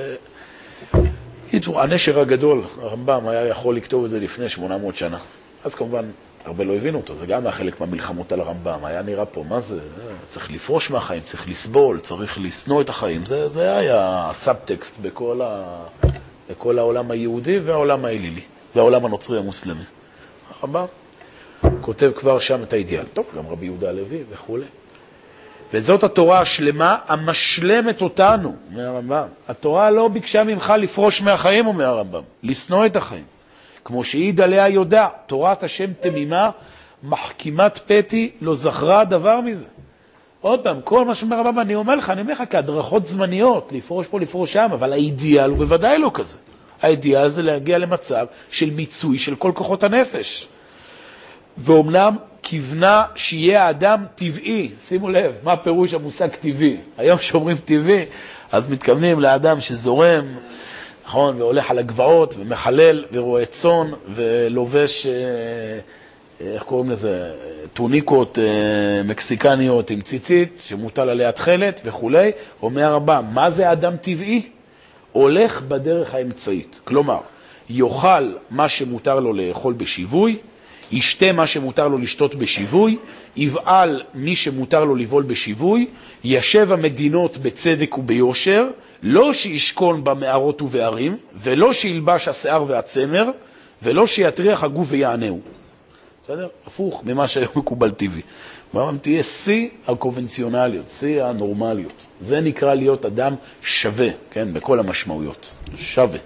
הנשר הגדול, הרמב"ם היה יכול לכתוב את זה לפני שמונה מאות שנה. אז כמובן, הרבה לא הבינו אותו, זה גם היה חלק מהמלחמות על הרמב"ם, היה נראה פה, מה זה? צריך לפרוש מהחיים, צריך לסבול, צריך לסנוע את החיים, זה, זה היה הסאבטקסט בכל ה... בכל העולם היהודי והעולם האלילי, והעולם הנוצרי המוסלמי. הרמב"ם כותב כבר שם את האידיאל. טוב, גם רבי יהודה הלוי וכו'. וזאת התורה השלמה, המשלמת אותנו, אומר הרמב"ם. התורה לא ביקשה ממך לפרוש מהחיים, אומר הרמב"ם, לשנוא את החיים. כמו שהעיד עליה יודע, תורת השם תמימה, מחכימת פתי, לא זכרה דבר מזה. עוד פעם, כל מה שאומר הרמב"ם, אני אומר לך, אני אומר לך, כהדרכות זמניות, לפרוש פה, לפרוש שם, אבל האידיאל הוא בוודאי לא כזה. האידיאל זה להגיע למצב של מיצוי של כל כוחות הנפש. ואומנם כיוונה שיהיה האדם טבעי, שימו לב, מה הפירוש המושג טבעי? היום שאומרים טבעי, אז מתכוונים לאדם שזורם, נכון, והולך על הגבעות, ומחלל, ורואה צאן, ולובש... איך קוראים לזה? טוניקות מקסיקניות עם ציצית, שמוטל עליה תחלת וכו'. אומר הרמב"ם, מה זה אדם טבעי? הולך בדרך האמצעית. כלומר, יאכל מה שמותר לו לאכול בשיווי, ישתה מה שמותר לו לשתות בשיווי, יבעל מי שמותר לו לבעול בשיווי, ישב המדינות בצדק וביושר, לא שישכון במערות ובערים, ולא שילבש השיער והצמר, ולא שיטריח הגוף ויענהו. בסדר? הפוך ממה שהיום מקובל טבעי. ברמב"ם תהיה שיא הקונבנציונליות, שיא הנורמליות. זה נקרא להיות אדם שווה, כן? בכל המשמעויות. שווה.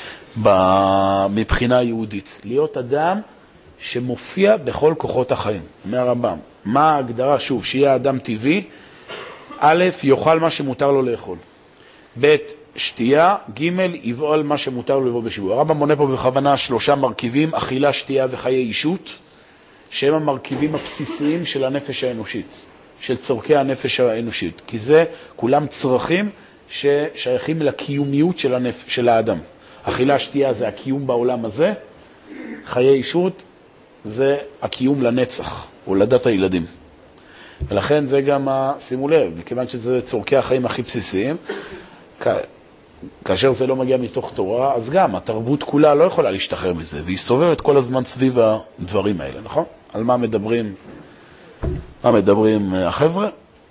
מבחינה יהודית. להיות אדם שמופיע בכל כוחות החיים. אומר הרמב"ם. מה ההגדרה? שוב, שיהיה אדם טבעי. א', יאכל מה שמותר לו לאכול. ב', שתייה. ג', יבעל מה שמותר לו לבעול בשיווי. הרמב"ם מונה פה בכוונה שלושה מרכיבים, אכילה, שתייה וחיי אישות, שהם המרכיבים הבסיסיים של הנפש האנושית, של צורכי הנפש האנושית. כי זה כולם צרכים ששייכים לקיומיות של, הנפ... של האדם. אכילה, שתייה זה הקיום בעולם הזה, חיי אישות זה הקיום לנצח, הולדת הילדים. ולכן זה גם, שימו לב, מכיוון שזה צורכי החיים הכי בסיסיים, כ... כאשר זה לא מגיע מתוך תורה, אז גם התרבות כולה לא יכולה להשתחרר מזה, והיא סובבת כל הזמן סביב הדברים האלה, נכון? על מה מדברים, מה מדברים החבר'ה?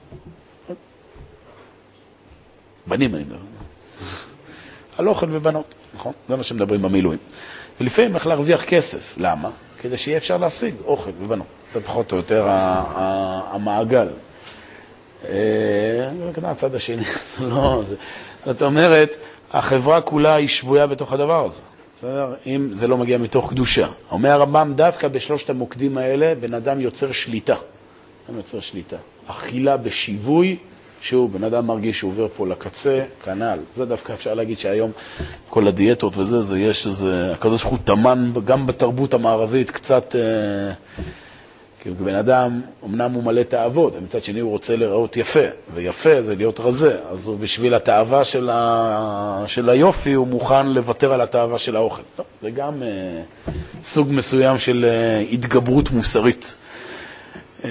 בנים אני מדבר. על אוכל ובנות, נכון? זה מה שמדברים במילואים. ולפעמים איך להרוויח כסף. למה? כדי שיהיה אפשר להשיג אוכל ובנות. זה פחות או יותר המעגל. וכנה הצד השני, לא, זה... זאת אומרת, החברה כולה היא שבויה בתוך הדבר הזה. בסדר? אם זה לא מגיע מתוך קדושה. אומר הרמב"ם, דווקא בשלושת המוקדים האלה, בן אדם יוצר שליטה. בן אדם יוצר שליטה. אכילה בשיווי, שהוא, בן אדם מרגיש שהוא עובר פה לקצה, כנל. זה דווקא אפשר להגיד שהיום כל הדיאטות וזה, זה יש איזה, הקדוש ברוך הוא תמן, גם בתרבות המערבית, קצת... אה, כי בן אדם, אמנם הוא מלא תאוות, מצד שני הוא רוצה לראות יפה, ויפה זה להיות רזה, אז הוא בשביל התאווה של, ה... של היופי, הוא מוכן לוותר על התאווה של האוכל. טוב, זה גם אה, סוג מסוים של אה, התגברות מוסרית. אה,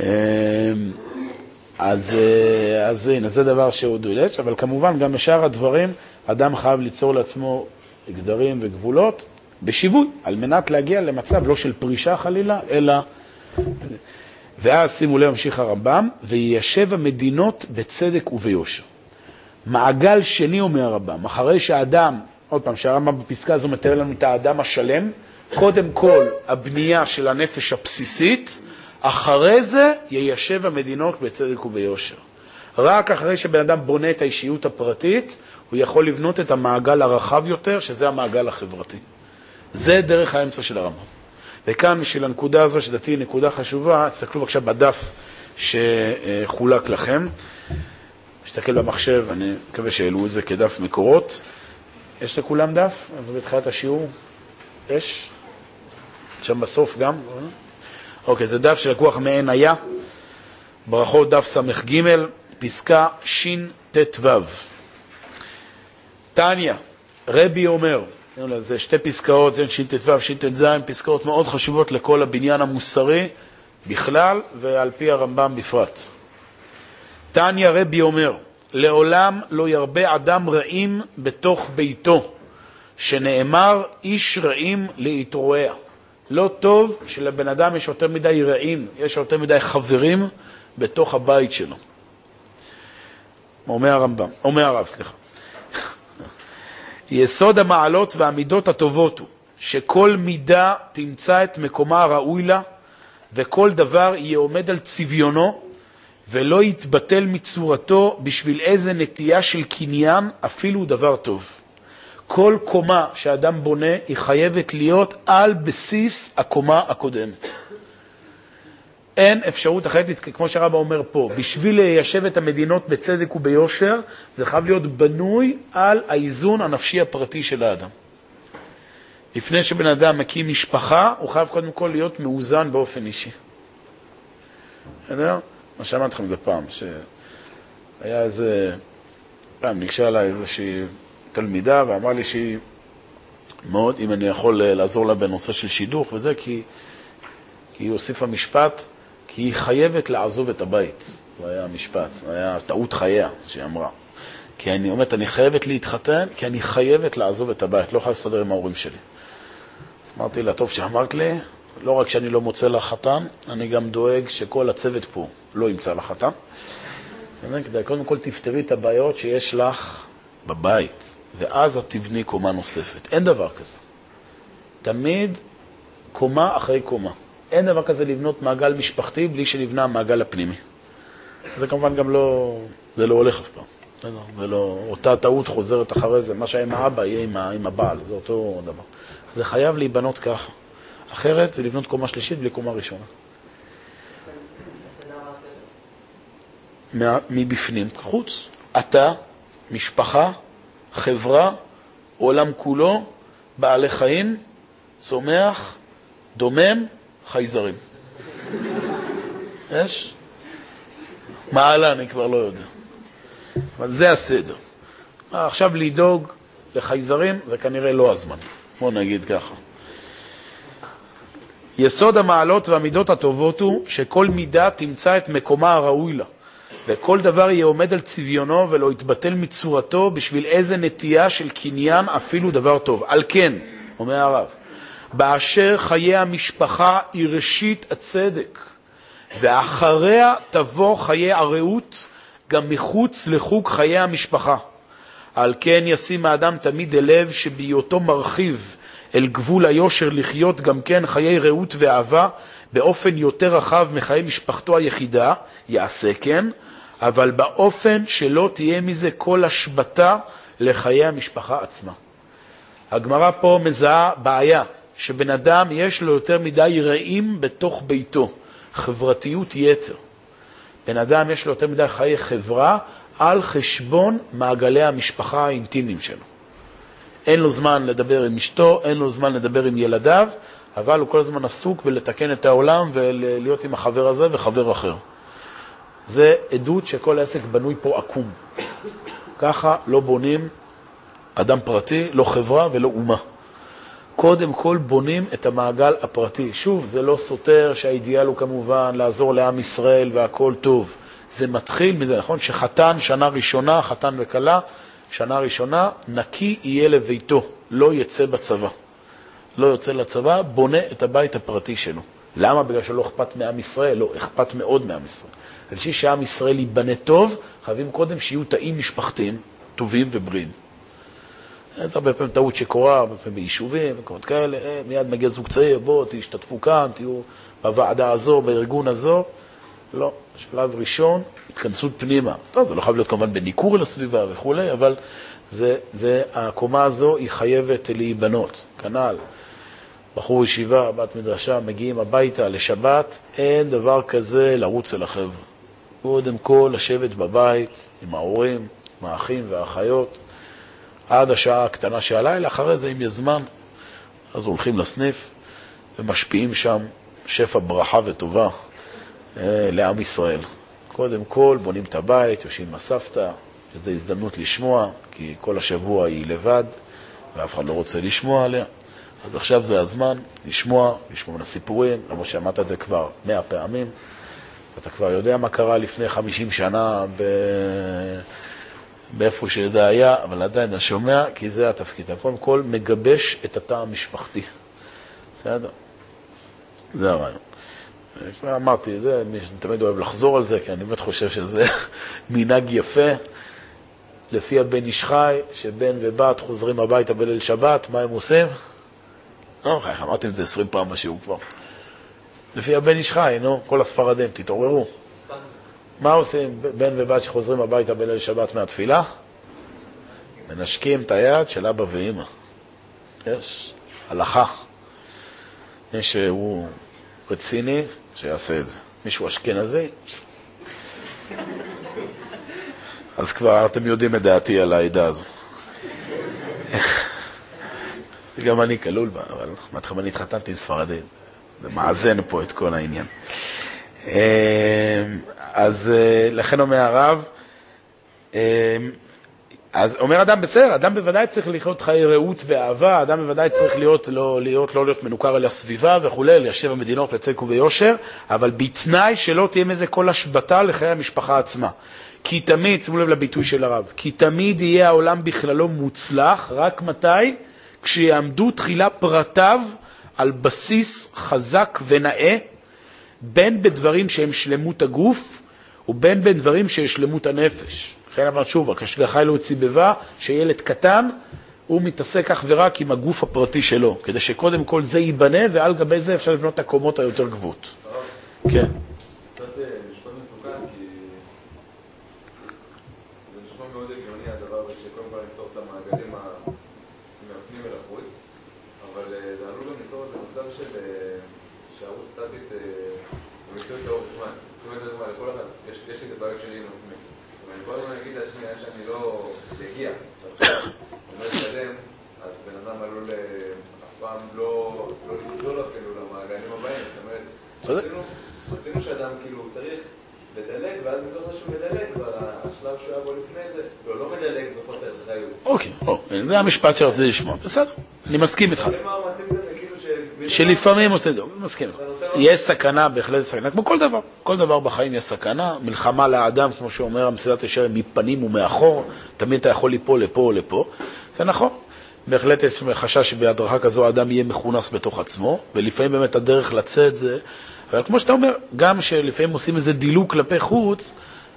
אז, אה, אז הנה, זה דבר שהוא דולש, אבל כמובן גם בשאר הדברים, אדם חייב ליצור לעצמו גדרים וגבולות בשיווי, על מנת להגיע למצב לא של פרישה חלילה, אלא... ואז שימו לב, המשיך הרמב"ם, וישב המדינות בצדק וביושר. מעגל שני אומר הרמב"ם, אחרי שהאדם, עוד פעם, שהרמב"ם בפסקה הזו מתאר לנו את האדם השלם, קודם כל הבנייה של הנפש הבסיסית, אחרי זה יישב המדינות בצדק וביושר. רק אחרי שבן אדם בונה את האישיות הפרטית, הוא יכול לבנות את המעגל הרחב יותר, שזה המעגל החברתי. זה דרך האמצע של הרמב"ם. וכאן בשביל הנקודה הזו, שדעתי נקודה חשובה, תסתכלו בבקשה בדף שחולק לכם. תסתכל במחשב, אני מקווה שהעלו את זה כדף מקורות. יש לכולם דף? בתחילת השיעור? יש? שם בסוף גם? אוקיי, זה דף שלקוח מעין היה. ברכות דף סמך ג' פסקה שין תת וו. תניא, רבי אומר, זה שתי פסקאות, זה שין תת וו, שין תת זין, פסקאות מאוד חשובות לכל הבניין המוסרי בכלל ועל פי הרמב"ם בפרט. תניא רבי אומר, לעולם לא ירבה אדם רעים בתוך ביתו, שנאמר איש רעים להתרועע. לא טוב שלבן אדם יש יותר מדי רעים, יש יותר מדי חברים בתוך הבית שלו. אומר הרמב"ם, אומר הרב, סליחה. יסוד המעלות והמידות הטובות הוא שכל מידה תמצא את מקומה הראוי לה, וכל דבר יהיה עומד על צביונו, ולא יתבטל מצורתו בשביל איזה נטייה של קניין, אפילו דבר טוב. כל קומה שאדם בונה היא חייבת להיות על בסיס הקומה הקודמת. אין אפשרות אחרת, כמו שהרב אומר פה, בשביל ליישב את המדינות בצדק וביושר, זה חייב להיות בנוי על האיזון הנפשי הפרטי של האדם. לפני שבן אדם מקים משפחה, הוא חייב קודם כל להיות מאוזן באופן אישי. אתה יודע? מה שאמרתי לכם זה פעם, שהיה איזה, פעם ניגשה עליי איזושהי תלמידה, ואמר לי שהיא מאוד, אם אני יכול לעזור לה בנושא של שידוך וזה, כי, כי היא הוסיפה משפט, כי היא חייבת לעזוב את הבית. זה היה משפט, זה היה טעות חייה שהיא אמרה. כי אני אומרת, אני חייבת להתחתן, כי אני חייבת לעזוב את הבית, לא יכולה להסתדר עם ההורים שלי. אמרתי לה, טוב שאמרת לי, לא רק שאני לא מוצא לחתן, אני גם דואג שכל הצוות פה לא ימצא לחתן. כדי קודם כל תפתרי את הבעיות שיש לך בבית, ואז את תבני קומה נוספת. אין דבר כזה. תמיד קומה אחרי קומה. אין דבר כזה לבנות מעגל משפחתי בלי שנבנה המעגל הפנימי. זה כמובן גם לא, זה לא הולך אף פעם. זה לא, אותה טעות חוזרת אחרי זה, מה שהיה עם האבא יהיה עם, עם הבעל, זה אותו דבר. זה חייב להיבנות ככה. אחרת זה לבנות קומה שלישית בלי קומה ראשונה. מבפנים, חוץ. אתה, משפחה, חברה, עולם כולו, בעלי חיים, צומח, דומם, חייזרים. יש? מעלה אני כבר לא יודע. אבל זה הסדר. עכשיו לדאוג לחייזרים זה כנראה לא הזמן. בוא נגיד ככה. יסוד המעלות והמידות הטובות הוא שכל מידה תמצא את מקומה הראוי לה, וכל דבר יהיה עומד על צביונו ולא יתבטל מצורתו בשביל איזה נטייה של קניין אפילו דבר טוב. על כן, אומר הרב, באשר חיי המשפחה היא ראשית הצדק, ואחריה תבוא חיי הרעות גם מחוץ לחוג חיי המשפחה. על כן ישים האדם תמיד אליו שבהיותו מרחיב אל גבול היושר לחיות גם כן חיי רעות ואהבה באופן יותר רחב מחיי משפחתו היחידה, יעשה כן, אבל באופן שלא תהיה מזה כל השבטה לחיי המשפחה עצמה. הגמרא פה מזהה בעיה, שבן אדם יש לו יותר מדי רעים בתוך ביתו, חברתיות יתר. בן אדם יש לו יותר מדי חיי חברה על חשבון מעגלי המשפחה האינטימיים שלו. אין לו זמן לדבר עם אשתו, אין לו זמן לדבר עם ילדיו, אבל הוא כל הזמן עסוק בלתקן את העולם ולהיות עם החבר הזה וחבר אחר. זה עדות שכל העסק בנוי פה עקום. ככה לא בונים אדם פרטי, לא חברה ולא אומה. קודם כל בונים את המעגל הפרטי. שוב, זה לא סותר שהאידיאל הוא כמובן לעזור לעם ישראל והכל טוב. זה מתחיל מזה, נכון? שחתן שנה ראשונה, חתן וקלה, שנה ראשונה, נקי יהיה לביתו, לא יצא בצבא. לא יוצא לצבא, בונה את הבית הפרטי שלו. למה? בגלל שלא אכפת מעם ישראל, לא, אכפת מאוד מעם ישראל. בשביל שעם ישראל ייבנה טוב, חייבים קודם שיהיו תאים משפחתיים, טובים ובריאים. זה הרבה פעמים טעות שקורה, הרבה פעמים ביישובים, וכמות כאלה, מיד מגיע זוג צעיר, בוא, תשתתפו כאן, תהיו בוועדה הזו, בארגון הזו. לא, שלב ראשון, התכנסות פנימה. טוב, זה לא חייב להיות כמובן בניקור לסביבה וכו', אבל זה, זה, הקומה הזו היא חייבת להיבנות. כנ"ל, בחור ישיבה, בת מדרשה, מגיעים הביתה לשבת, אין דבר כזה לרוץ אל החבר'ה. קודם כל, לשבת בבית עם ההורים, עם האחים והאחיות, עד השעה הקטנה של הלילה, אחרי זה אם יש זמן, אז הולכים לסניף ומשפיעים שם שפע ברכה וטובה אה, לעם ישראל. קודם כל בונים את הבית, יושבים עם הסבתא, שזו הזדמנות לשמוע, כי כל השבוע היא לבד, ואף אחד לא רוצה לשמוע עליה. אז עכשיו זה הזמן לשמוע, לשמוע מן הסיפורים, למרות שאמרת את זה כבר מאה פעמים, ואתה כבר יודע מה קרה לפני חמישים שנה ב... באיפה שזה היה, אבל עדיין אני שומע, כי זה התפקיד. קודם כל מגבש את התא המשפחתי. בסדר? זה הרעיון. כבר אמרתי, זה, אני תמיד אוהב לחזור על זה, כי אני באמת חושב שזה מנהג יפה, לפי הבן איש חי, שבן ובת חוזרים הביתה בליל שבת, מה הם עושים? לא, חייך, אמרתי את זה עשרים פעם בשיעור כבר. לפי הבן איש חי, נו, כל הספרדים, תתעוררו. מה עושים בן ובת שחוזרים הביתה בליל שבת מהתפילה? מנשקים את היד של אבא ואמא. יש, הלכה. מי שהוא רציני, שיעשה את זה. מישהו אשכנזי, אז כבר אתם יודעים את דעתי על העדה הזו. גם אני כלול בה, אבל מתחם אני התחתנתי עם ספרדים. זה מאזן פה את כל העניין. אז לכן אומר הרב, אז אומר אדם בסדר, אדם בוודאי צריך לחיות חיי רעות ואהבה, אדם בוודאי צריך להיות, לא להיות, לא להיות מנוכר על הסביבה וכו', ליישב המדינות לצדק וביושר, אבל בתנאי שלא תהיה מזה כל השבטה לחיי המשפחה עצמה. כי תמיד, שימו לב לביטוי של הרב, כי תמיד יהיה העולם בכללו מוצלח, רק מתי? כשיעמדו תחילה פרטיו על בסיס חזק ונאה, בין בדברים שהם שלמות הגוף, ובין בדברים שהם שלמות הנפש. לכן אמרת שוב, כשגחה אלוהית ציבבה, שילד קטן, הוא מתעסק אך ורק עם הגוף הפרטי שלו, כדי שקודם כל זה ייבנה, ועל גבי זה אפשר לבנות את הקומות היותר גבוהות. כן. קצת משפט מסוכן, כי זה נשמע מאוד הגיוני הדבר הזה, שקודם כל לפתור את המעגלים מהפנים אל החוץ, אבל זה עלול גם לפתור את המצב של שערוץ סטטית במציאות לאורך זמן. זאת אומרת, לכל אחד, יש לי את הבעיות שלי עם עצמי. ואני כל הזמן אגיד לעצמי, עד שאני לא אגיע, אני לא אתקדם, אז בן אדם עלול אף פעם לא לזול אפילו למעגלים הבאים. זאת אומרת, רצינו שאדם כאילו צריך לדלג, ואז מתוך זה שהוא מדלג, והשלב שהוא היה בו לפני זה, לא, לא מדלג וחוסר אחריות. אוקיי, זה המשפט שרציתי לשמוע. בסדר, אני מסכים איתך. אבל אם המאמצים כזה, כאילו ש... שלפעמים עושה דו, מסכים איתך. יש סכנה, בהחלט סכנה, כמו כל דבר. כל דבר בחיים יש סכנה. מלחמה לאדם, כמו שאומר המסילת ישר, מפנים ומאחור, תמיד אתה יכול ליפול לפה או לפה. זה נכון. בהחלט יש חשש שבהדרכה כזו האדם יהיה מכונס בתוך עצמו, ולפעמים באמת הדרך לצאת זה... אבל כמו שאתה אומר, גם שלפעמים עושים איזה דילוג כלפי חוץ,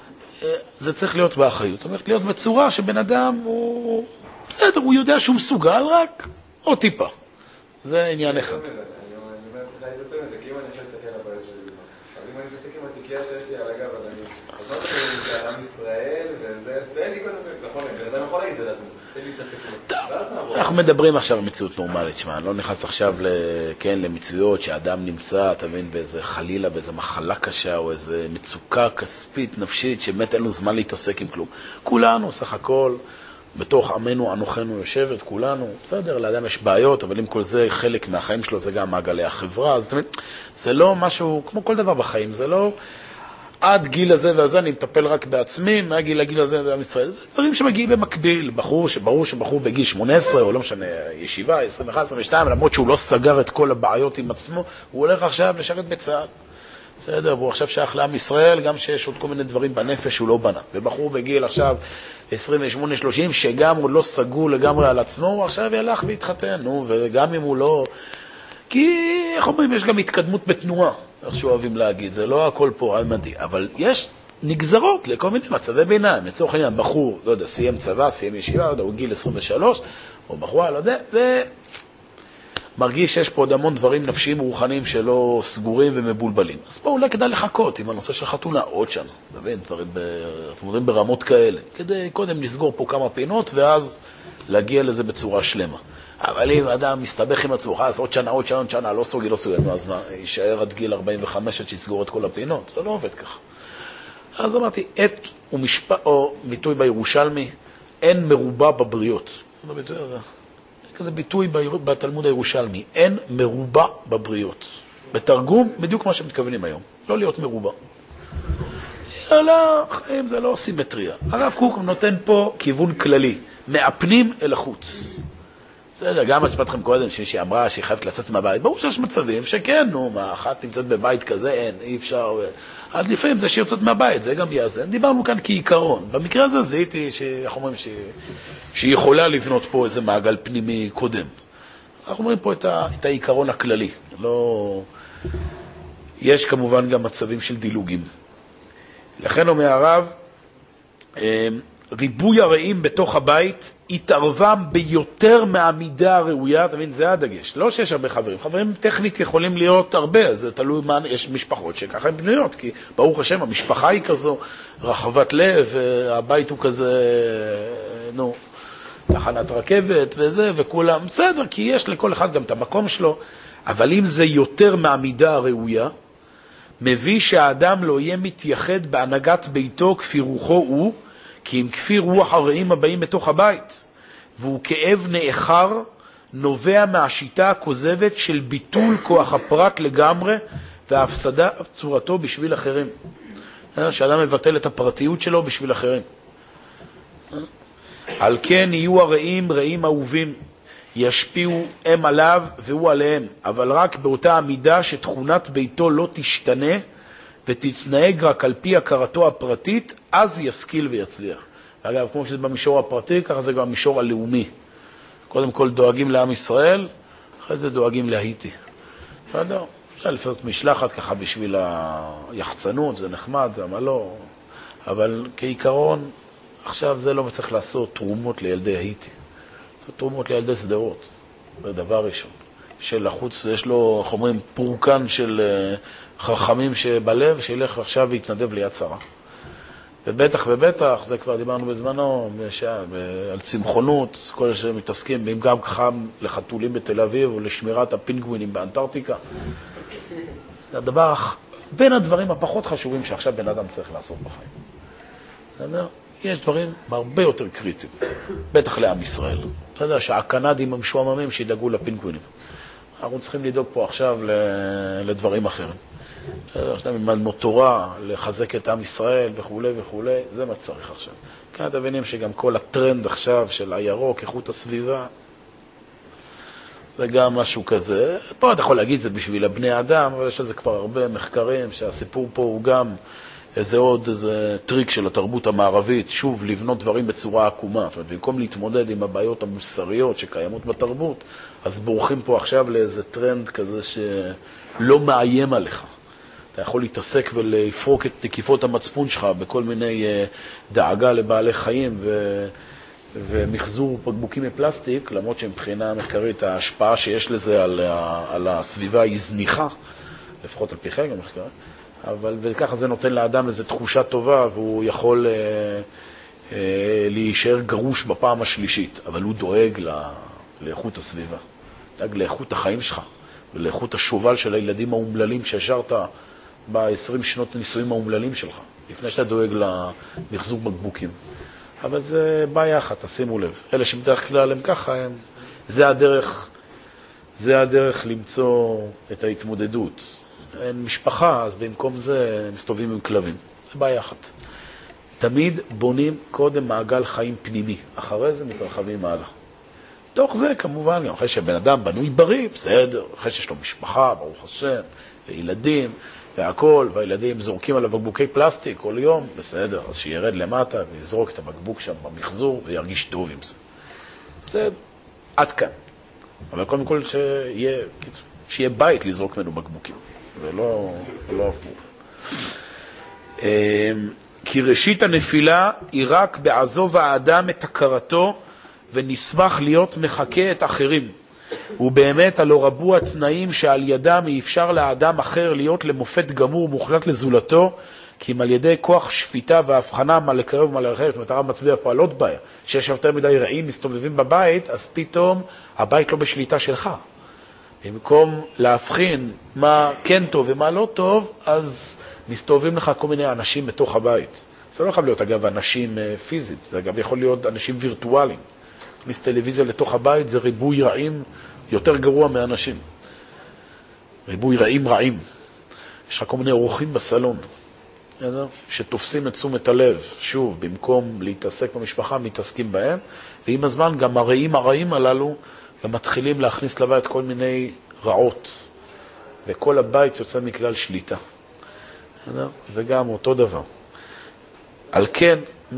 זה צריך להיות באחריות. זאת אומרת, להיות בצורה שבן אדם הוא... בסדר, הוא יודע שהוא מסוגל, רק עוד טיפה. זה עניין אחד. אני אומר, צריך להיזפר את זה, כי אם אני יכול להסתכל על הבעיות שלי, אז אם אני מתעסק עם התיקייה שיש לי על הגב, אז אני... אז מה זה זה על עם ישראל, וזה... תן לי קודם כל, נכון, בן אדם יכול להגיד את זה, תן לי להתעסק עם עצמי. אנחנו מדברים עכשיו על מציאות נורמלית, שמה, אני לא נכנס עכשיו כן, למציאויות שאדם נמצא, תבין, באיזה חלילה, באיזה מחלה קשה, או איזה מצוקה כספית, נפשית, שבאמת אין לו זמן להתעסק עם כלום. כולנו, סך הכל, בתוך עמנו, אנוכנו יושבת, כולנו, בסדר, לאדם יש בעיות, אבל אם כל זה חלק מהחיים שלו, זה גם מעגלי החברה, אז תמיד, זה לא משהו, כמו כל דבר בחיים, זה לא... עד גיל הזה והזה אני מטפל רק בעצמי, מהגיל לגיל הזה בעם ישראל. זה דברים שמגיעים במקביל. בחור שברור שבחור בגיל שמונה עשרה, או לא משנה, ישיבה, עשרים ואחת, עשרים ושתיים, למרות שהוא לא סגר את כל הבעיות עם עצמו, הוא הולך עכשיו לשרת בצה"ל. בסדר, והוא עכשיו שייך לעם ישראל, גם שיש עוד כל מיני דברים בנפש שהוא לא בנה. ובחור בגיל עכשיו עשרים ושמונה שלושים, שגם הוא לא סגור לגמרי על עצמו, הוא עכשיו ילך והתחתן, נו, וגם אם הוא לא... כי, איך אומרים, יש גם התקדמות בתנועה, איך שאוהבים להגיד, זה לא הכל פה עמדי, אבל יש נגזרות לכל מיני מצבי ביניים, לצורך העניין, בחור, לא יודע, סיים צבא, סיים ישיבה, לא יודע, הוא גיל עשרים ושלוש, או בחורה, לא יודע, ומרגיש שיש פה עוד המון דברים נפשיים ורוחניים שלא סגורים ומבולבלים. אז פה אולי כדאי לחכות עם הנושא של חתונה עוד שנה, מבין, דברים, אתם יודעים, ברמות כאלה, כדי קודם לסגור פה כמה פינות, ואז להגיע לזה בצורה שלמה. אבל אם אדם מסתבך עם עצמו, אז עוד שנה, עוד שנה, עוד שנה, לא סוגי, לא סוגי, אז מה, יישאר עד גיל ארבעים וחמש עד שיסגור את כל הפינות? זה לא עובד ככה. אז אמרתי, עת ומשפט, או ביטוי בירושלמי, אין מרובה בבריות. זה ביטוי הזה. כזה ביטוי בתלמוד הירושלמי, אין מרובה בבריות. בתרגום, בדיוק מה שמתכוונים היום, לא להיות מרובה. לא, חיים, זה לא סימטריה. הרב קוק נותן פה כיוון כללי, מהפנים אל החוץ. בסדר, גם אספת לכם קודם שהיא אמרה שהיא חייבת לצאת מהבית. ברור שיש מצבים שכן, נו, מה, אחת נמצאת בבית כזה, אין, אי אפשר. אז לפעמים זה שהיא יוצאת מהבית, זה גם יאזן. דיברנו כאן כעיקרון. במקרה הזה זיהיתי, איך אומרים, שהיא יכולה לבנות פה איזה מעגל פנימי קודם. אנחנו אומרים פה את, ה, את העיקרון הכללי. לא... יש כמובן גם מצבים של דילוגים. לכן אומר הרב, ריבוי הרעים בתוך הבית התערבם ביותר מהמידה הראויה, אתה מבין, זה הדגש. לא שיש הרבה חברים, חברים טכנית יכולים להיות הרבה, זה תלוי מה, יש משפחות שככה הן בנויות, כי ברוך השם, המשפחה היא כזו, רחבת לב, הבית הוא כזה, נו, תחנת רכבת וזה, וכולם, בסדר, כי יש לכל אחד גם את המקום שלו, אבל אם זה יותר מהמידה הראויה, מביא שהאדם לא יהיה מתייחד בהנהגת ביתו כפי רוחו הוא, כי אם כפי רוח הרעים הבאים בתוך הבית, והוא כאב נאחר, נובע מהשיטה הכוזבת של ביטול כוח הפרט לגמרי, וההפסדה צורתו בשביל אחרים. שאדם מבטל את הפרטיות שלו בשביל אחרים. על כן יהיו הרעים רעים אהובים, ישפיעו הם עליו והוא עליהם, אבל רק באותה המידה שתכונת ביתו לא תשתנה, ותצנהג רק על פי הכרתו הפרטית, אז ישכיל ויצליח. אגב, כמו שזה במישור הפרטי, ככה זה גם במישור הלאומי. קודם כל דואגים לעם ישראל, אחרי זה דואגים להיטי. לא יודע, אפשר לפעמים משלחת ככה בשביל היחצנות, זה נחמד, זה מה לא, אבל כעיקרון, עכשיו זה לא צריך לעשות תרומות לילדי היטי, זה תרומות לילדי סדרות, זה דבר ראשון. של החוץ, יש לו, איך אומרים, פורקן של חכמים שבלב, שילך עכשיו ויתנדב ליד שרה. ובטח ובטח, זה כבר דיברנו בזמנו, על צמחונות, כל שמתעסקים, ואם גם חם לחתולים בתל אביב, או לשמירת הפינגווינים באנטארקטיקה. זה הדבר, בין הדברים הפחות חשובים שעכשיו בן אדם צריך לעשות בחיים. אתה יודע? יש דברים הרבה יותר קריטיים, בטח לעם ישראל. אתה יודע שהקנדים המשועממים שידאגו לפינגווינים. אנחנו צריכים לדאוג פה עכשיו לדברים אחרים. יש להם ללמוד תורה, לחזק את עם ישראל וכו' וכו', זה מה צריך עכשיו. כאן אתם מבינים שגם כל הטרנד עכשיו של הירוק, איכות הסביבה, זה גם משהו כזה. פה אתה יכול להגיד זה בשביל הבני אדם, אבל יש לזה כבר הרבה מחקרים שהסיפור פה הוא גם איזה עוד איזה טריק של התרבות המערבית, שוב לבנות דברים בצורה עקומה. זאת אומרת, במקום להתמודד עם הבעיות המוסריות שקיימות בתרבות, אז בורחים פה עכשיו לאיזה טרנד כזה שלא מאיים עליך. אתה יכול להתעסק ולפרוק את נקיפות המצפון שלך בכל מיני דאגה לבעלי חיים ו... ומחזור בקבוקים מפלסטיק, למרות שמבחינה מחקרית ההשפעה שיש לזה על, ה... על הסביבה היא זניחה, לפחות על פי חלק המחקר, אבל וככה זה נותן לאדם איזו תחושה טובה והוא יכול אה, אה, להישאר גרוש בפעם השלישית, אבל הוא דואג לא... לאיכות הסביבה, דואג לאיכות החיים שלך ולאיכות השובל של הילדים האומללים שהשארת ב-עשרים שנות הניסויים האומללים שלך, לפני שאתה דואג למחזור בקבוקים. אבל זה בא יחד, תשימו לב. אלה שבדרך כלל הם ככה, הם, זה הדרך, זה הדרך למצוא את ההתמודדות. אין משפחה, אז במקום זה הם מסתובבים עם כלבים. זה בא יחד. תמיד בונים קודם מעגל חיים פנימי, אחרי זה מתרחבים הלאה. תוך זה כמובן, גם אחרי שבן אדם בנוי בריא, בסדר, אחרי שיש לו משפחה, ברוך השם, וילדים, והכל, והילדים זורקים על הבקבוקי פלסטיק כל יום, בסדר, אז שירד למטה ויזרוק את הבקבוק שם במחזור וירגיש טוב עם זה. בסדר, עד כאן. אבל קודם כל שיהיה, שיהיה בית לזרוק ממנו בקבוקים, ולא, ולא הפוך. כי ראשית הנפילה היא רק בעזוב האדם את הכרתו, ונשמח להיות מחכה את אחרים. ובאמת הלא רבו התנאים שעל ידם אי אפשר לאדם אחר להיות למופת גמור מוחלט לזולתו, כי אם על ידי כוח שפיטה והבחנה מה לקרב ומה לרחק, זאת אומרת הרב מצביע פה על עוד בעיה, שיש יותר מדי רעים מסתובבים בבית, אז פתאום הבית לא בשליטה שלך. במקום להבחין מה כן טוב ומה לא טוב, אז מסתובבים לך כל מיני אנשים בתוך הבית. זה לא יכול להיות אגב אנשים פיזית, זה גם יכול להיות אנשים וירטואליים. להכניס טלוויזיה לתוך הבית זה ריבוי רעים יותר גרוע מאנשים. ריבוי רעים רעים. יש לך כל מיני אורחים בסלון שתופסים את תשומת הלב. שוב, במקום להתעסק במשפחה, מתעסקים בהם. ועם הזמן גם הרעים הרעים הללו גם מתחילים להכניס לבית כל מיני רעות. וכל הבית יוצא מכלל שליטה. זה גם אותו דבר. על כן,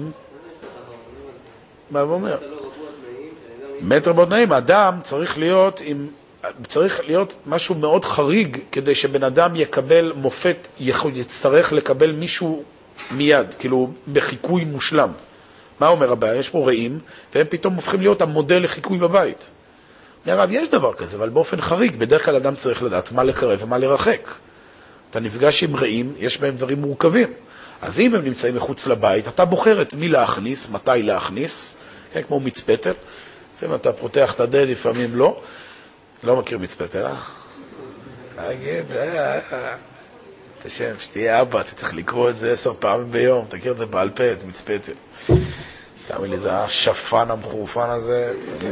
מה הוא אומר? מטר מאוד נעים, אדם צריך להיות, עם, צריך להיות משהו מאוד חריג כדי שבן אדם יקבל מופת, יצטרך לקבל מישהו מיד, כאילו בחיקוי מושלם. מה אומר הבעיה? יש פה רעים, והם פתאום הופכים להיות המודל לחיקוי בבית. הרב, יש דבר כזה, אבל באופן חריג, בדרך כלל אדם צריך לדעת מה לקרב ומה לרחק. אתה נפגש עם רעים, יש בהם דברים מורכבים. אז אם הם נמצאים מחוץ לבית, אתה בוחר את מי להכניס, מתי להכניס, כן, כמו מצפתל. לפעמים אתה פותח את הדלת, לפעמים לא. לא מכיר מצפתל, אה? אגיד, אה, אה. תשם, שתהיה אבא, אתה צריך לקרוא את זה עשר פעמים ביום, תכיר את זה בעל פה, את מצפתל. תאמין לי, זה השפן המחורפן הזה.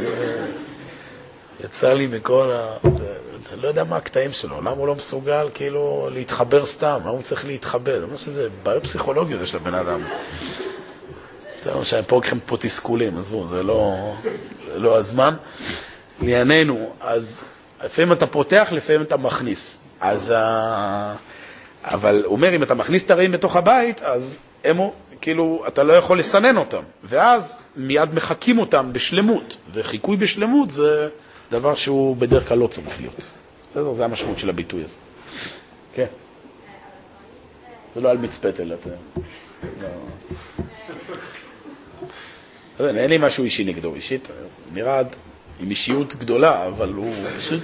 יצא לי מכל ה... אני לא יודע מה הקטעים שלו, למה הוא לא מסוגל כאילו להתחבר סתם, למה הוא צריך להתחבר, זה מה שזה, בעיה פסיכולוגיות יש לבן אדם. זה לא שאני פה אקחם פה תסכולים, עזבו, זה לא, זה לא הזמן. לענייננו, אז לפעמים אתה פותח, לפעמים אתה מכניס. אז, אבל הוא אומר, אם אתה מכניס את הרעים בתוך הבית, אז הם, כאילו, אתה לא יכול לסנן אותם. ואז מיד מחכים אותם בשלמות, וחיקוי בשלמות זה דבר שהוא בדרך כלל לא צריך להיות. בסדר, זה המשמעות של הביטוי הזה. כן. זה לא על מצפת, אלא אתה... אין לי משהו אישי נגדו, אישית, נראה עם אישיות גדולה, אבל הוא פשוט...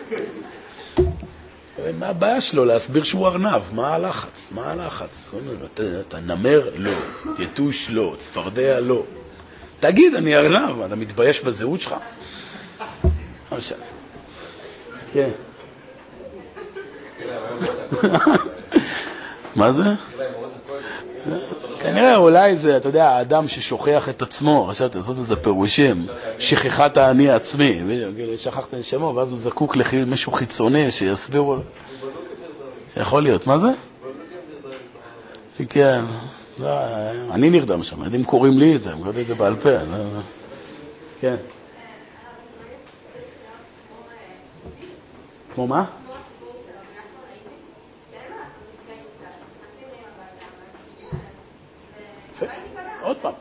מה הבעיה שלו? להסביר שהוא ארנב, מה הלחץ? מה הלחץ? אתה נמר? לא. יתוש? לא. צפרדע? לא. תגיד, אני ארנב, אתה מתבייש בזהות שלך? עכשיו. כן. מה זה? כנראה אולי זה, אתה יודע, האדם ששוכח את עצמו, חשבתי, לעשות איזה פירושים, שכחת האני העצמי, שכחת את שמו, ואז הוא זקוק למישהו חיצוני שיסבירו. יכול להיות, מה זה? כן, אני נרדם שם, יודעים קוראים לי את זה, הם קוראים את זה בעל פה. כן. כמו מה? עוד פעם.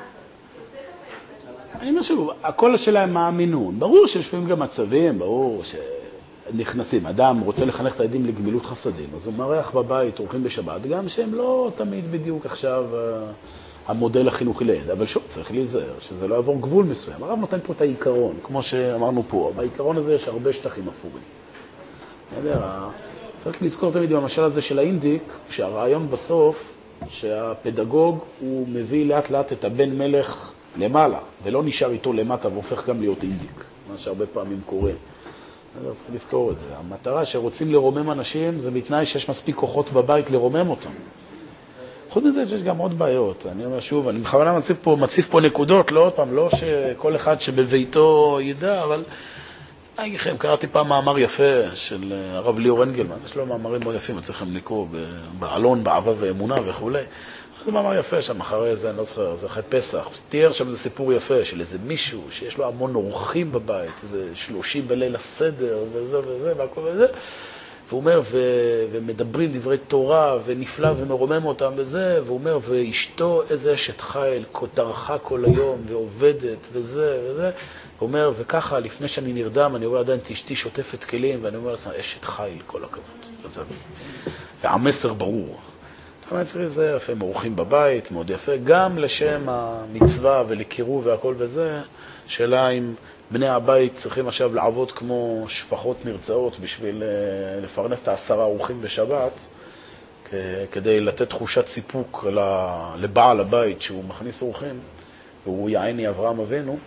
אני משהו, הכל שלהם מה המינון. ברור שיושבים גם מצבים, ברור שנכנסים. אדם רוצה לחנך את הילדים לגמילות חסדים, אז הוא מריח בבית, אורחים בשבת, גם שהם לא תמיד בדיוק עכשיו המודל החינוכי לילד. אבל שוב, צריך להיזהר, שזה לא יעבור גבול מסוים. הרב נותן פה את העיקרון, כמו שאמרנו פה. בעיקרון הזה יש הרבה שטחים אפורים. אני יודע, צריך לזכור תמיד במשל הזה של האינדיק, שהרעיון בסוף, שהפדגוג הוא מביא לאט לאט את הבן מלך למעלה, ולא נשאר איתו למטה והופך גם להיות אינדיק, מה שהרבה פעמים קורה. צריך לזכור את זה. המטרה שרוצים לרומם אנשים זה בתנאי שיש מספיק כוחות בבית לרומם אותם. חוץ מזה שיש גם עוד בעיות. אני אומר שוב, אני בכוונה מציף פה, מציף פה נקודות, לא עוד פעם, לא שכל אחד שבביתו ידע, אבל אני אגיד לכם, קראתי פעם מאמר יפה של הרב ליאור אנגלמן, יש לו מאמרים מאוד יפים, צריכים לקרוא בעלון, באהבה ואמונה וכו'. זה מאמר יפה שם, אחרי זה, אני לא זוכר, זה אחרי פסח. תיאר שם איזה סיפור יפה של איזה מישהו שיש לו המון אורחים בבית, איזה שלושים בליל הסדר וזה וזה והכל וזה. והוא אומר, ו... ומדברים דברי תורה ונפלא ומרומם אותם וזה, והוא אומר, ואשתו איזה אשת חיל, טרחה כל היום ועובדת וזה וזה. הוא אומר, וככה, לפני שאני נרדם, אני רואה עדיין את אשתי שוטפת כלים, ואני אומר לעצמה, אשת חיל, כל הכבוד. וזה וזה. והמסר ברור. אתה אומר, צריך זה יפה, מורחים בבית, מאוד יפה, גם לשם המצווה ולקירוב והכל וזה, שאלה אם בני הבית צריכים עכשיו לעבוד כמו שפחות נרצאות בשביל לפרנס את העשרה אורחים בשבת, כדי לתת תחושת סיפוק לבעל הבית שהוא מכניס אורחים, והוא יעני אברהם אבינו,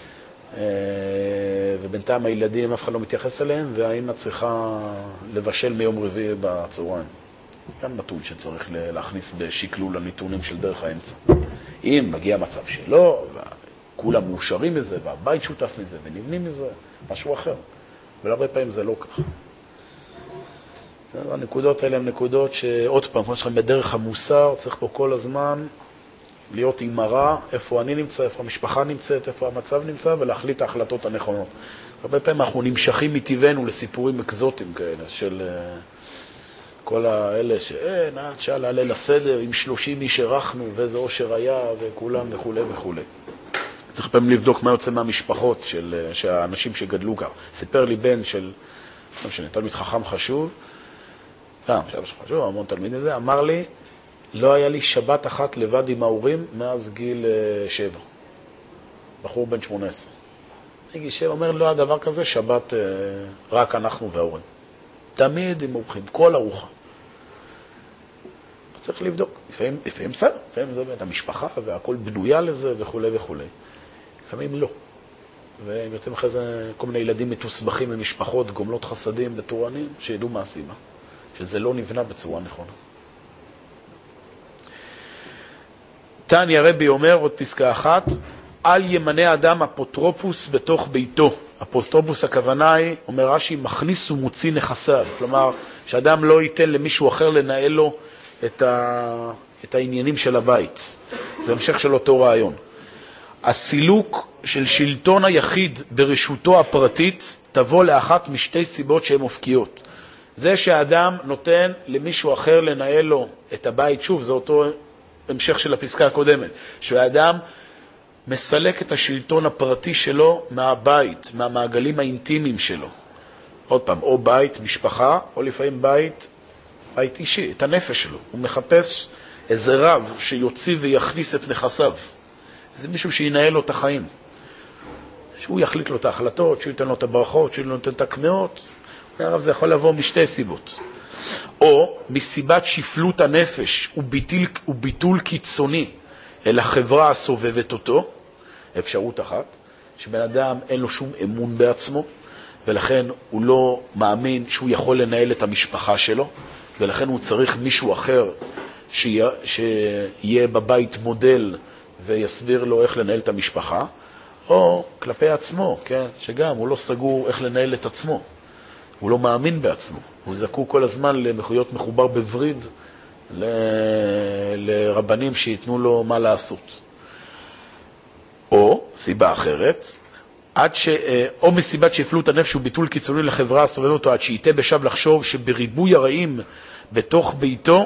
ובינתיים הילדים אף אחד לא מתייחס אליהם, והאמא צריכה לבשל מיום רביעי בצהריים. גם נתון שצריך להכניס בשקלול הנתונים של דרך האמצע. אם מגיע מצב שלא, וכולם מאושרים מזה, והבית שותף מזה, ונבנים מזה, משהו אחר. ולהרבה פעמים זה לא כך. הנקודות האלה הן נקודות שעוד פעם, כמו שלכם, בדרך המוסר, צריך פה כל הזמן להיות עם מראה, איפה אני נמצא, איפה המשפחה נמצאת, איפה המצב נמצא, ולהחליט ההחלטות הנכונות. הרבה פעמים אנחנו נמשכים מטבענו לסיפורים אקזוטיים כאלה, של כל האלה שאין, עד שעלה ליל הסדר, עם שלושים איש ערכנו, ואיזה אושר היה, וכולם וכו' וכו'. צריך פעמים לבדוק מה יוצא מהמשפחות של האנשים שגדלו כאן. סיפר לי בן של, לא משנה, תלמיד חכם חשוב, גם, שהיה חשוב, המון תלמיד הזה, אמר לי, לא היה לי שבת אחת לבד עם ההורים מאז גיל שבע. בחור בן שמונה עשרה. גיל שבע אומר, לא היה דבר כזה, שבת רק אנחנו וההורים. תמיד עם אורחים, כל ארוחה. צריך לבדוק. לפעמים, לפעמים בסדר, לפעמים זה באמת המשפחה והכל בנויה לזה וכו' וכו'. לפעמים לא. והם יוצאים אחרי זה כל מיני ילדים מתוסבכים ממשפחות, גומלות חסדים ותורנים, שידעו מה הסיבה. שזה לא נבנה בצורה נכונה. תניא רבי אומר, עוד פסקה אחת, אל ימנה אדם אפוטרופוס בתוך ביתו. אפוטרופוס הכוונה היא, אומר רש"י, מכניס ומוציא נכסיו. כלומר, שאדם לא ייתן למישהו אחר לנהל לו את, ה... את העניינים של הבית. זה המשך של אותו רעיון. הסילוק של שלטון היחיד ברשותו הפרטית תבוא לאחת משתי סיבות שהן מופקיות. זה שהאדם נותן למישהו אחר לנהל לו את הבית, שוב, זה אותו המשך של הפסקה הקודמת, שהאדם מסלק את השלטון הפרטי שלו מהבית, מהמעגלים האינטימיים שלו. עוד פעם, או בית, משפחה, או לפעמים בית, בית אישי, את הנפש שלו. הוא מחפש איזה רב שיוציא ויכניס את נכסיו. זה מישהו שינהל לו את החיים. שהוא יחליט לו את ההחלטות, שהוא ייתן לו את הברכות, שהוא ייתן את הקמאות. הרב זה יכול לבוא משתי סיבות. או מסיבת שפלות הנפש וביטול, וביטול קיצוני אל החברה הסובבת אותו, אפשרות אחת, שבן אדם אין לו שום אמון בעצמו, ולכן הוא לא מאמין שהוא יכול לנהל את המשפחה שלו, ולכן הוא צריך מישהו אחר שיהיה, שיהיה בבית מודל ויסביר לו איך לנהל את המשפחה, או כלפי עצמו, כן? שגם הוא לא סגור איך לנהל את עצמו. הוא לא מאמין בעצמו. הוא זקוק כל הזמן למחויות מחובר בווריד ל... לרבנים שיתנו לו מה לעשות. או, סיבה אחרת, עד ש... או מסיבת שפלות הנפש וביטול קיצוני לחברה הסובבת אותו, עד שייתה בשב לחשוב שבריבוי הרעים בתוך ביתו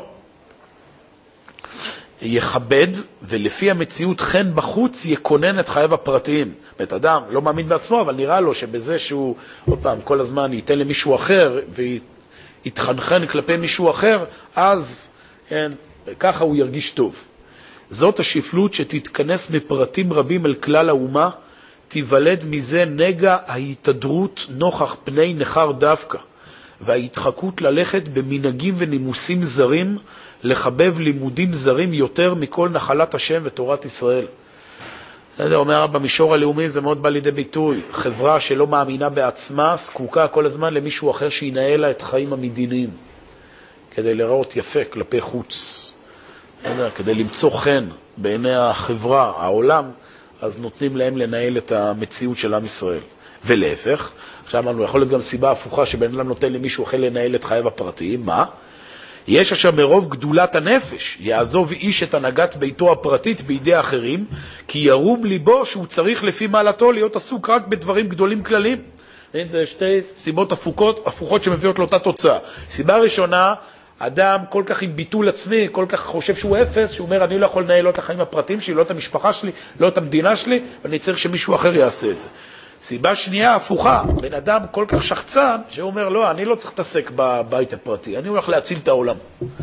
יכבד, ולפי המציאות חן בחוץ יקונן את חייו הפרטיים. בית אדם לא מאמין בעצמו, אבל נראה לו שבזה שהוא, עוד פעם, כל הזמן ייתן למישהו אחר, ויתחנחן כלפי מישהו אחר, אז, כן, ככה הוא ירגיש טוב. זאת השפלות שתתכנס מפרטים רבים אל כלל האומה, תיוולד מזה נגע ההתהדרות נוכח פני נחר דווקא, וההתחקות ללכת במנהגים ונימוסים זרים, לחבב לימודים זרים יותר מכל נחלת השם ותורת ישראל. זה אומר, במישור הלאומי זה מאוד בא לידי ביטוי. חברה שלא מאמינה בעצמה, זקוקה כל הזמן למישהו אחר שינהל לה את חיים המדיניים, כדי לראות יפה כלפי חוץ. כדי למצוא חן בעיני החברה, העולם, אז נותנים להם לנהל את המציאות של עם ישראל. ולהפך, עכשיו אמרנו, יכול להיות גם סיבה הפוכה שבן אדם נותן למישהו אחר לנהל את חייו הפרטיים. מה? יש אשר מרוב גדולת הנפש יעזוב איש את הנהגת ביתו הפרטית בידי אחרים, כי ירום ליבו שהוא צריך לפי מעלתו להיות עסוק רק בדברים גדולים כלליים. זה שתי סיבות הפוכות, הפוכות שמביאות לאותה תוצאה. סיבה ראשונה, אדם כל כך עם ביטול עצמי, כל כך חושב שהוא אפס, שהוא אומר, אני לא יכול לנהל לא את החיים הפרטיים שלי, לא את המשפחה שלי, לא את המדינה שלי, ואני צריך שמישהו אחר יעשה את זה. סיבה שנייה, הפוכה, בן אדם כל כך שחצן, שהוא אומר, לא, אני לא צריך להתעסק בבית הפרטי, אני הולך להציל את העולם.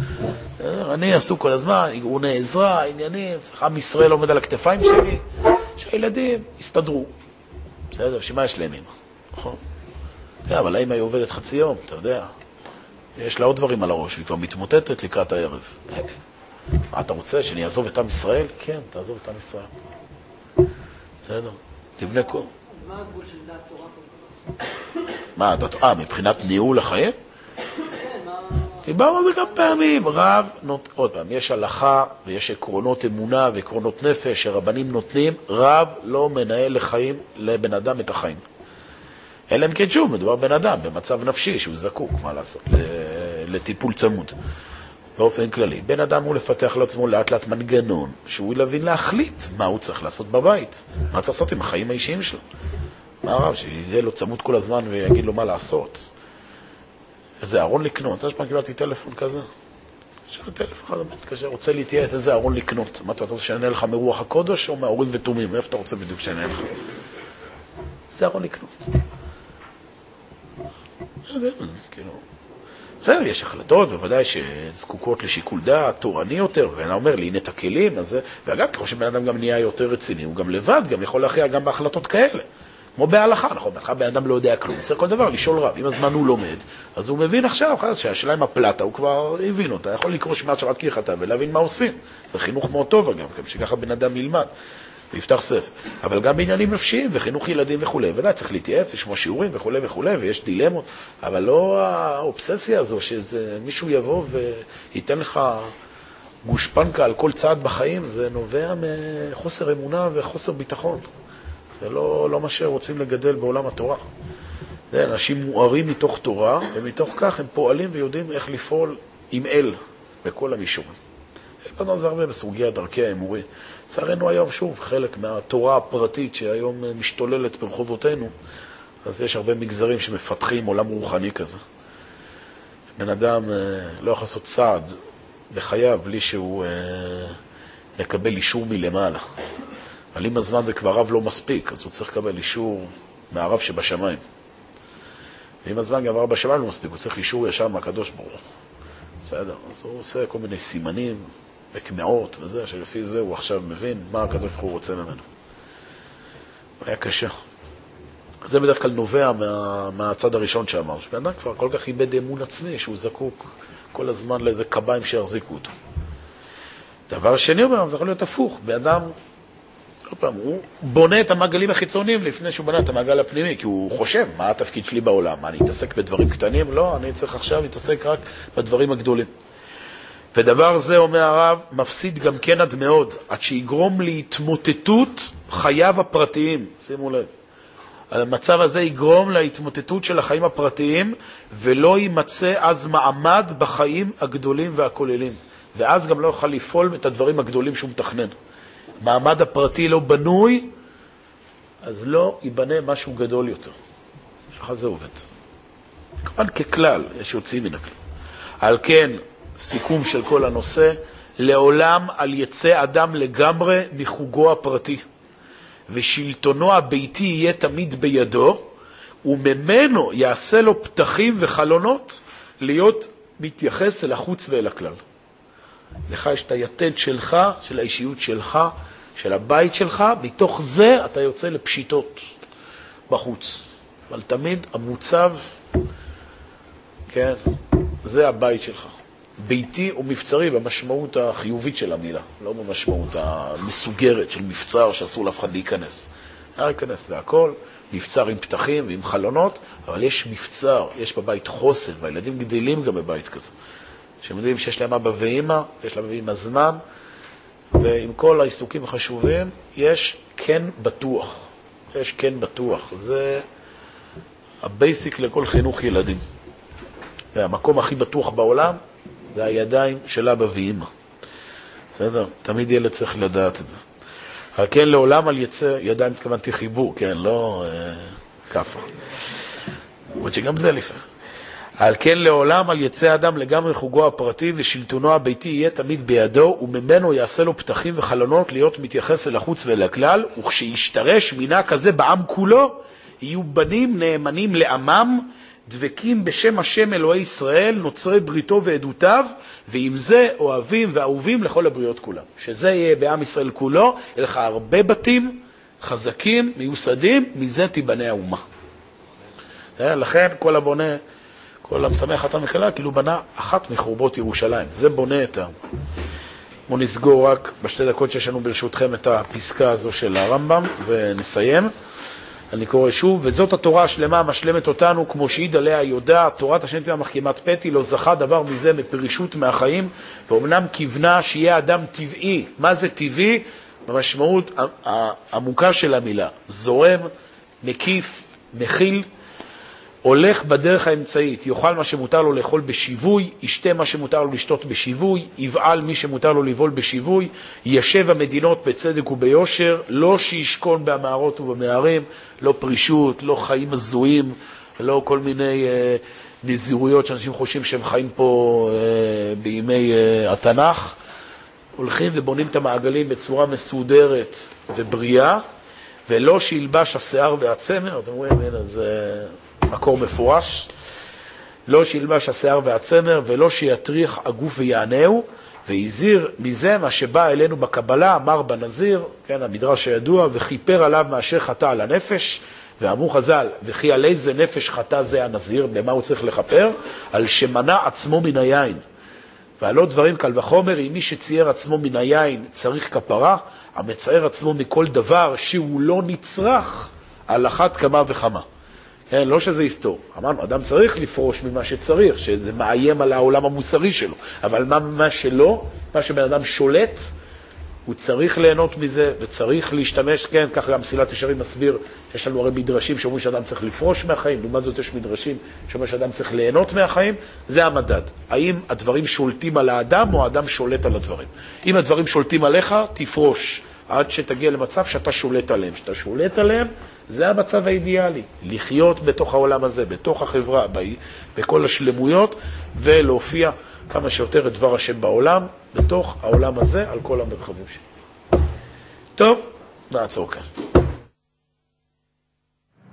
אני עסוק כל הזמן, ארגוני עזרה, עניינים, עם ישראל עומד על הכתפיים שלי, שהילדים יסתדרו. בסדר, שמה יש להם אמא? נכון? אבל האמא היא עובדת חצי יום, אתה יודע. יש לה עוד דברים על הראש, והיא כבר מתמוטטת לקראת הערב. מה אתה רוצה, שאני אעזוב את עם ישראל? כן, תעזוב את עם ישראל. בסדר, תבנה כל. אז מה הגבול של דעת תורה? מה, דעת תורה? מבחינת ניהול החיים? כן, מה... דיברנו על זה גם פעמים. רב, עוד פעם, יש הלכה ויש עקרונות אמונה ועקרונות נפש שרבנים נותנים. רב לא מנהל לחיים לבן אדם את החיים. אלא אם כן שוב, מדובר בן אדם במצב נפשי שהוא זקוק, מה לעשות, לטיפול צמוד. באופן כללי, בן אדם הוא לפתח לעצמו לאט לאט מנגנון, שהוא להבין להחליט מה הוא צריך לעשות בבית, מה צריך לעשות עם החיים האישיים שלו. מה הרב, שיהיה לו צמוד כל הזמן ויגיד לו מה לעשות. איזה ארון לקנות, אז פעם קיבלתי טלפון כזה. יש לי טלפון אחד, מתקשר, רוצה להתייעץ, איזה ארון לקנות. מה אתה רוצה שנענה לך מרוח הקודש או מהאורים ותומים? איפה אתה רוצה בדיוק שנענה לך? איזה ארון לקנות. כאילו, בסדר, יש החלטות, בוודאי שזקוקות לשיקול דעת, תורני יותר, ואני אומר לי, הנה את הכלים, אז זה, ואגב, ככל שבן אדם גם נהיה יותר רציני, הוא גם לבד, גם יכול להכריע גם בהחלטות כאלה. כמו בהלכה, נכון, בהלכה בן אדם לא יודע כלום, צריך כל דבר לשאול רב, אם הזמן הוא לומד, אז הוא מבין עכשיו, שהשאלה עם הפלטה, הוא כבר הבין אותה, יכול לקרוא שמעת שבת כי חטא ולהבין מה עושים. זה חינוך מאוד טוב, אגב, גם שככה בן אדם ילמד. ויפתח ספר. אבל גם בעניינים נפשיים וחינוך ילדים וכו'. ודאי, צריך להתייעץ, לשמוע שיעורים וכו' וכו', ויש דילמות, אבל לא האובססיה הזו, שזה מישהו יבוא וייתן לך גושפנקה על כל צעד בחיים, זה נובע מחוסר אמונה וחוסר ביטחון. זה לא, לא מה שרוצים לגדל בעולם התורה. זה אנשים מוארים מתוך תורה, ומתוך כך הם פועלים ויודעים איך לפעול עם אל בכל המישורים. זה הרבה בסוגיה דרכי האמורי. צערנו היום, שוב, חלק מהתורה הפרטית שהיום משתוללת ברחובותינו, אז יש הרבה מגזרים שמפתחים עולם רוחני כזה. בן אדם לא יכול לעשות צעד בחייו בלי שהוא מקבל אישור מלמעלה. אבל אם הזמן זה כבר רב לא מספיק, אז הוא צריך לקבל אישור מהרב שבשמיים. ועם הזמן גם ארבע שמה לא מספיק, הוא צריך אישור ישר מהקדוש ברוך הוא. בסדר, אז הוא עושה כל מיני סימנים וקמעות וזה, שלפי זה הוא עכשיו מבין מה הקדוש ברוך הוא רוצה ממנו. היה קשה. זה בדרך כלל נובע מה, מהצד הראשון שאמר, שבן אדם כבר כל כך איבד אמון עצמי, שהוא זקוק כל הזמן לאיזה קביים שיחזיקו אותו. דבר שני אומר, זה יכול להיות הפוך, באדם, לא פעם, הוא בונה את המעגלים החיצוניים לפני שהוא בנה את המעגל הפנימי, כי הוא חושב, מה התפקיד שלי בעולם? מה, אני אתעסק בדברים קטנים? לא, אני צריך עכשיו להתעסק רק בדברים הגדולים. ודבר זה, אומר הרב, מפסיד גם כן עד מאוד, עד שיגרום להתמוטטות חייו הפרטיים. שימו לב. המצב הזה יגרום להתמוטטות של החיים הפרטיים, ולא יימצא אז מעמד בחיים הגדולים והכוללים. ואז גם לא יוכל לפעול את הדברים הגדולים שהוא מתכנן. מעמד הפרטי לא בנוי, אז לא ייבנה משהו גדול יותר. ככה זה עובד. כמובן ככלל, יש יוצאים מן הכלל. על כן, סיכום של כל הנושא, לעולם על יצא אדם לגמרי מחוגו הפרטי, ושלטונו הביתי יהיה תמיד בידו, וממנו יעשה לו פתחים וחלונות להיות מתייחס אל החוץ ואל הכלל. לך יש את היתד שלך, של האישיות שלך, של הבית שלך, מתוך זה אתה יוצא לפשיטות בחוץ. אבל תמיד המוצב, כן, זה הבית שלך. ביתי ומבצרי במשמעות החיובית של המילה, לא במשמעות המסוגרת של מבצר שאסור לאף אחד להיכנס. היה להיכנס להכל, מבצר עם פתחים ועם חלונות, אבל יש מבצר, יש בבית חוסן, והילדים גדלים גם בבית כזה. שהם יודעים שיש להם אבא ואמא, יש להם עם הזמן, ועם כל העיסוקים החשובים, יש כן בטוח. יש כן בטוח. זה הבייסיק לכל חינוך ילדים. והמקום הכי בטוח בעולם, זה הידיים של אבא ואמא. בסדר? תמיד ילד צריך לדעת את זה. אבל כן, לעולם על יצא, ידיים התכוונתי חיבור, כן, לא אה, כפה. עוד שגם זה לפעמים. על כן לעולם על יצא אדם לגמרי חוגו הפרטי ושלטונו הביתי יהיה תמיד בידו, וממנו יעשה לו פתחים וחלונות להיות מתייחס אל החוץ ואל הכלל, וכשישתרש מינה כזה בעם כולו, יהיו בנים נאמנים לעמם, דבקים בשם השם אלוהי ישראל, נוצרי בריתו ועדותיו, ועם זה אוהבים ואהובים לכל הבריות כולם. שזה יהיה בעם ישראל כולו, יהיה לך הרבה בתים חזקים, מיוסדים, מזה תיבנה האומה. לכן כל הבונה, כל המשמח חתם מחלה, כאילו בנה אחת מחורבות ירושלים. זה בונה את העם. בואו נסגור רק בשתי דקות שיש לנו ברשותכם את הפסקה הזו של הרמב"ם, ונסיים. אני קורא שוב, וזאת התורה השלמה המשלמת אותנו, כמו שהעיד עליה יודע, תורת השם תהיה מחכימת פתי, לא זכה דבר מזה מפרישות מהחיים, ואומנם כיוונה שיהיה אדם טבעי. מה זה טבעי? במשמעות העמוקה של המילה. זורם, מקיף, מכיל, הולך בדרך האמצעית, יאכל מה שמותר לו לאכול בשיווי, ישתה מה שמותר לו לשתות בשיווי, יבעל מי שמותר לו לבעול בשיווי, ישב המדינות בצדק וביושר, לא שישכון במערות ובמערים, לא פרישות, לא חיים הזויים, לא כל מיני אה, נזירויות שאנשים חושבים שהם חיים פה אה, בימי אה, התנ"ך. הולכים ובונים את המעגלים בצורה מסודרת ובריאה, ולא שילבש השיער והצמר, אתם רואים, הנה זה מקור מפורש, לא שילבש השיער והצמר, ולא שיטריח הגוף ויענהו, והזהיר מזה מה שבא אלינו בקבלה, אמר בנזיר, כן, המדרש הידוע, וכיפר עליו מאשר חטא על הנפש, ואמרו חז"ל, וכי על איזה נפש חטא זה הנזיר, במה הוא צריך לכפר? על שמנע עצמו מן היין. ועל עוד דברים קל וחומר, אם מי שצייר עצמו מן היין צריך כפרה, המצייר עצמו מכל דבר שהוא לא נצרך, על אחת כמה וכמה. כן, לא שזה היסטור. אמרנו, אדם צריך לפרוש ממה שצריך, שזה מאיים על העולם המוסרי שלו. אבל מה, מה שלא, מה שבן אדם שולט, הוא צריך ליהנות מזה, וצריך להשתמש, כן, כך גם מסילת ישרים מסביר, יש לנו הרי מדרשים שאומרים שאדם צריך לפרוש מהחיים, לעומת זאת יש מדרשים שאומרים שאדם צריך ליהנות מהחיים, זה המדד. האם הדברים שולטים על האדם, או האדם שולט על הדברים? אם הדברים שולטים עליך, תפרוש, עד שתגיע למצב שאתה שולט עליהם. שאתה שולט עליהם, זה המצב האידיאלי, לחיות בתוך העולם הזה, בתוך החברה, בכל השלמויות, ולהופיע כמה שיותר את דבר השם בעולם, בתוך העולם הזה, על כל המרחבים שלו. טוב, נעצור כאן.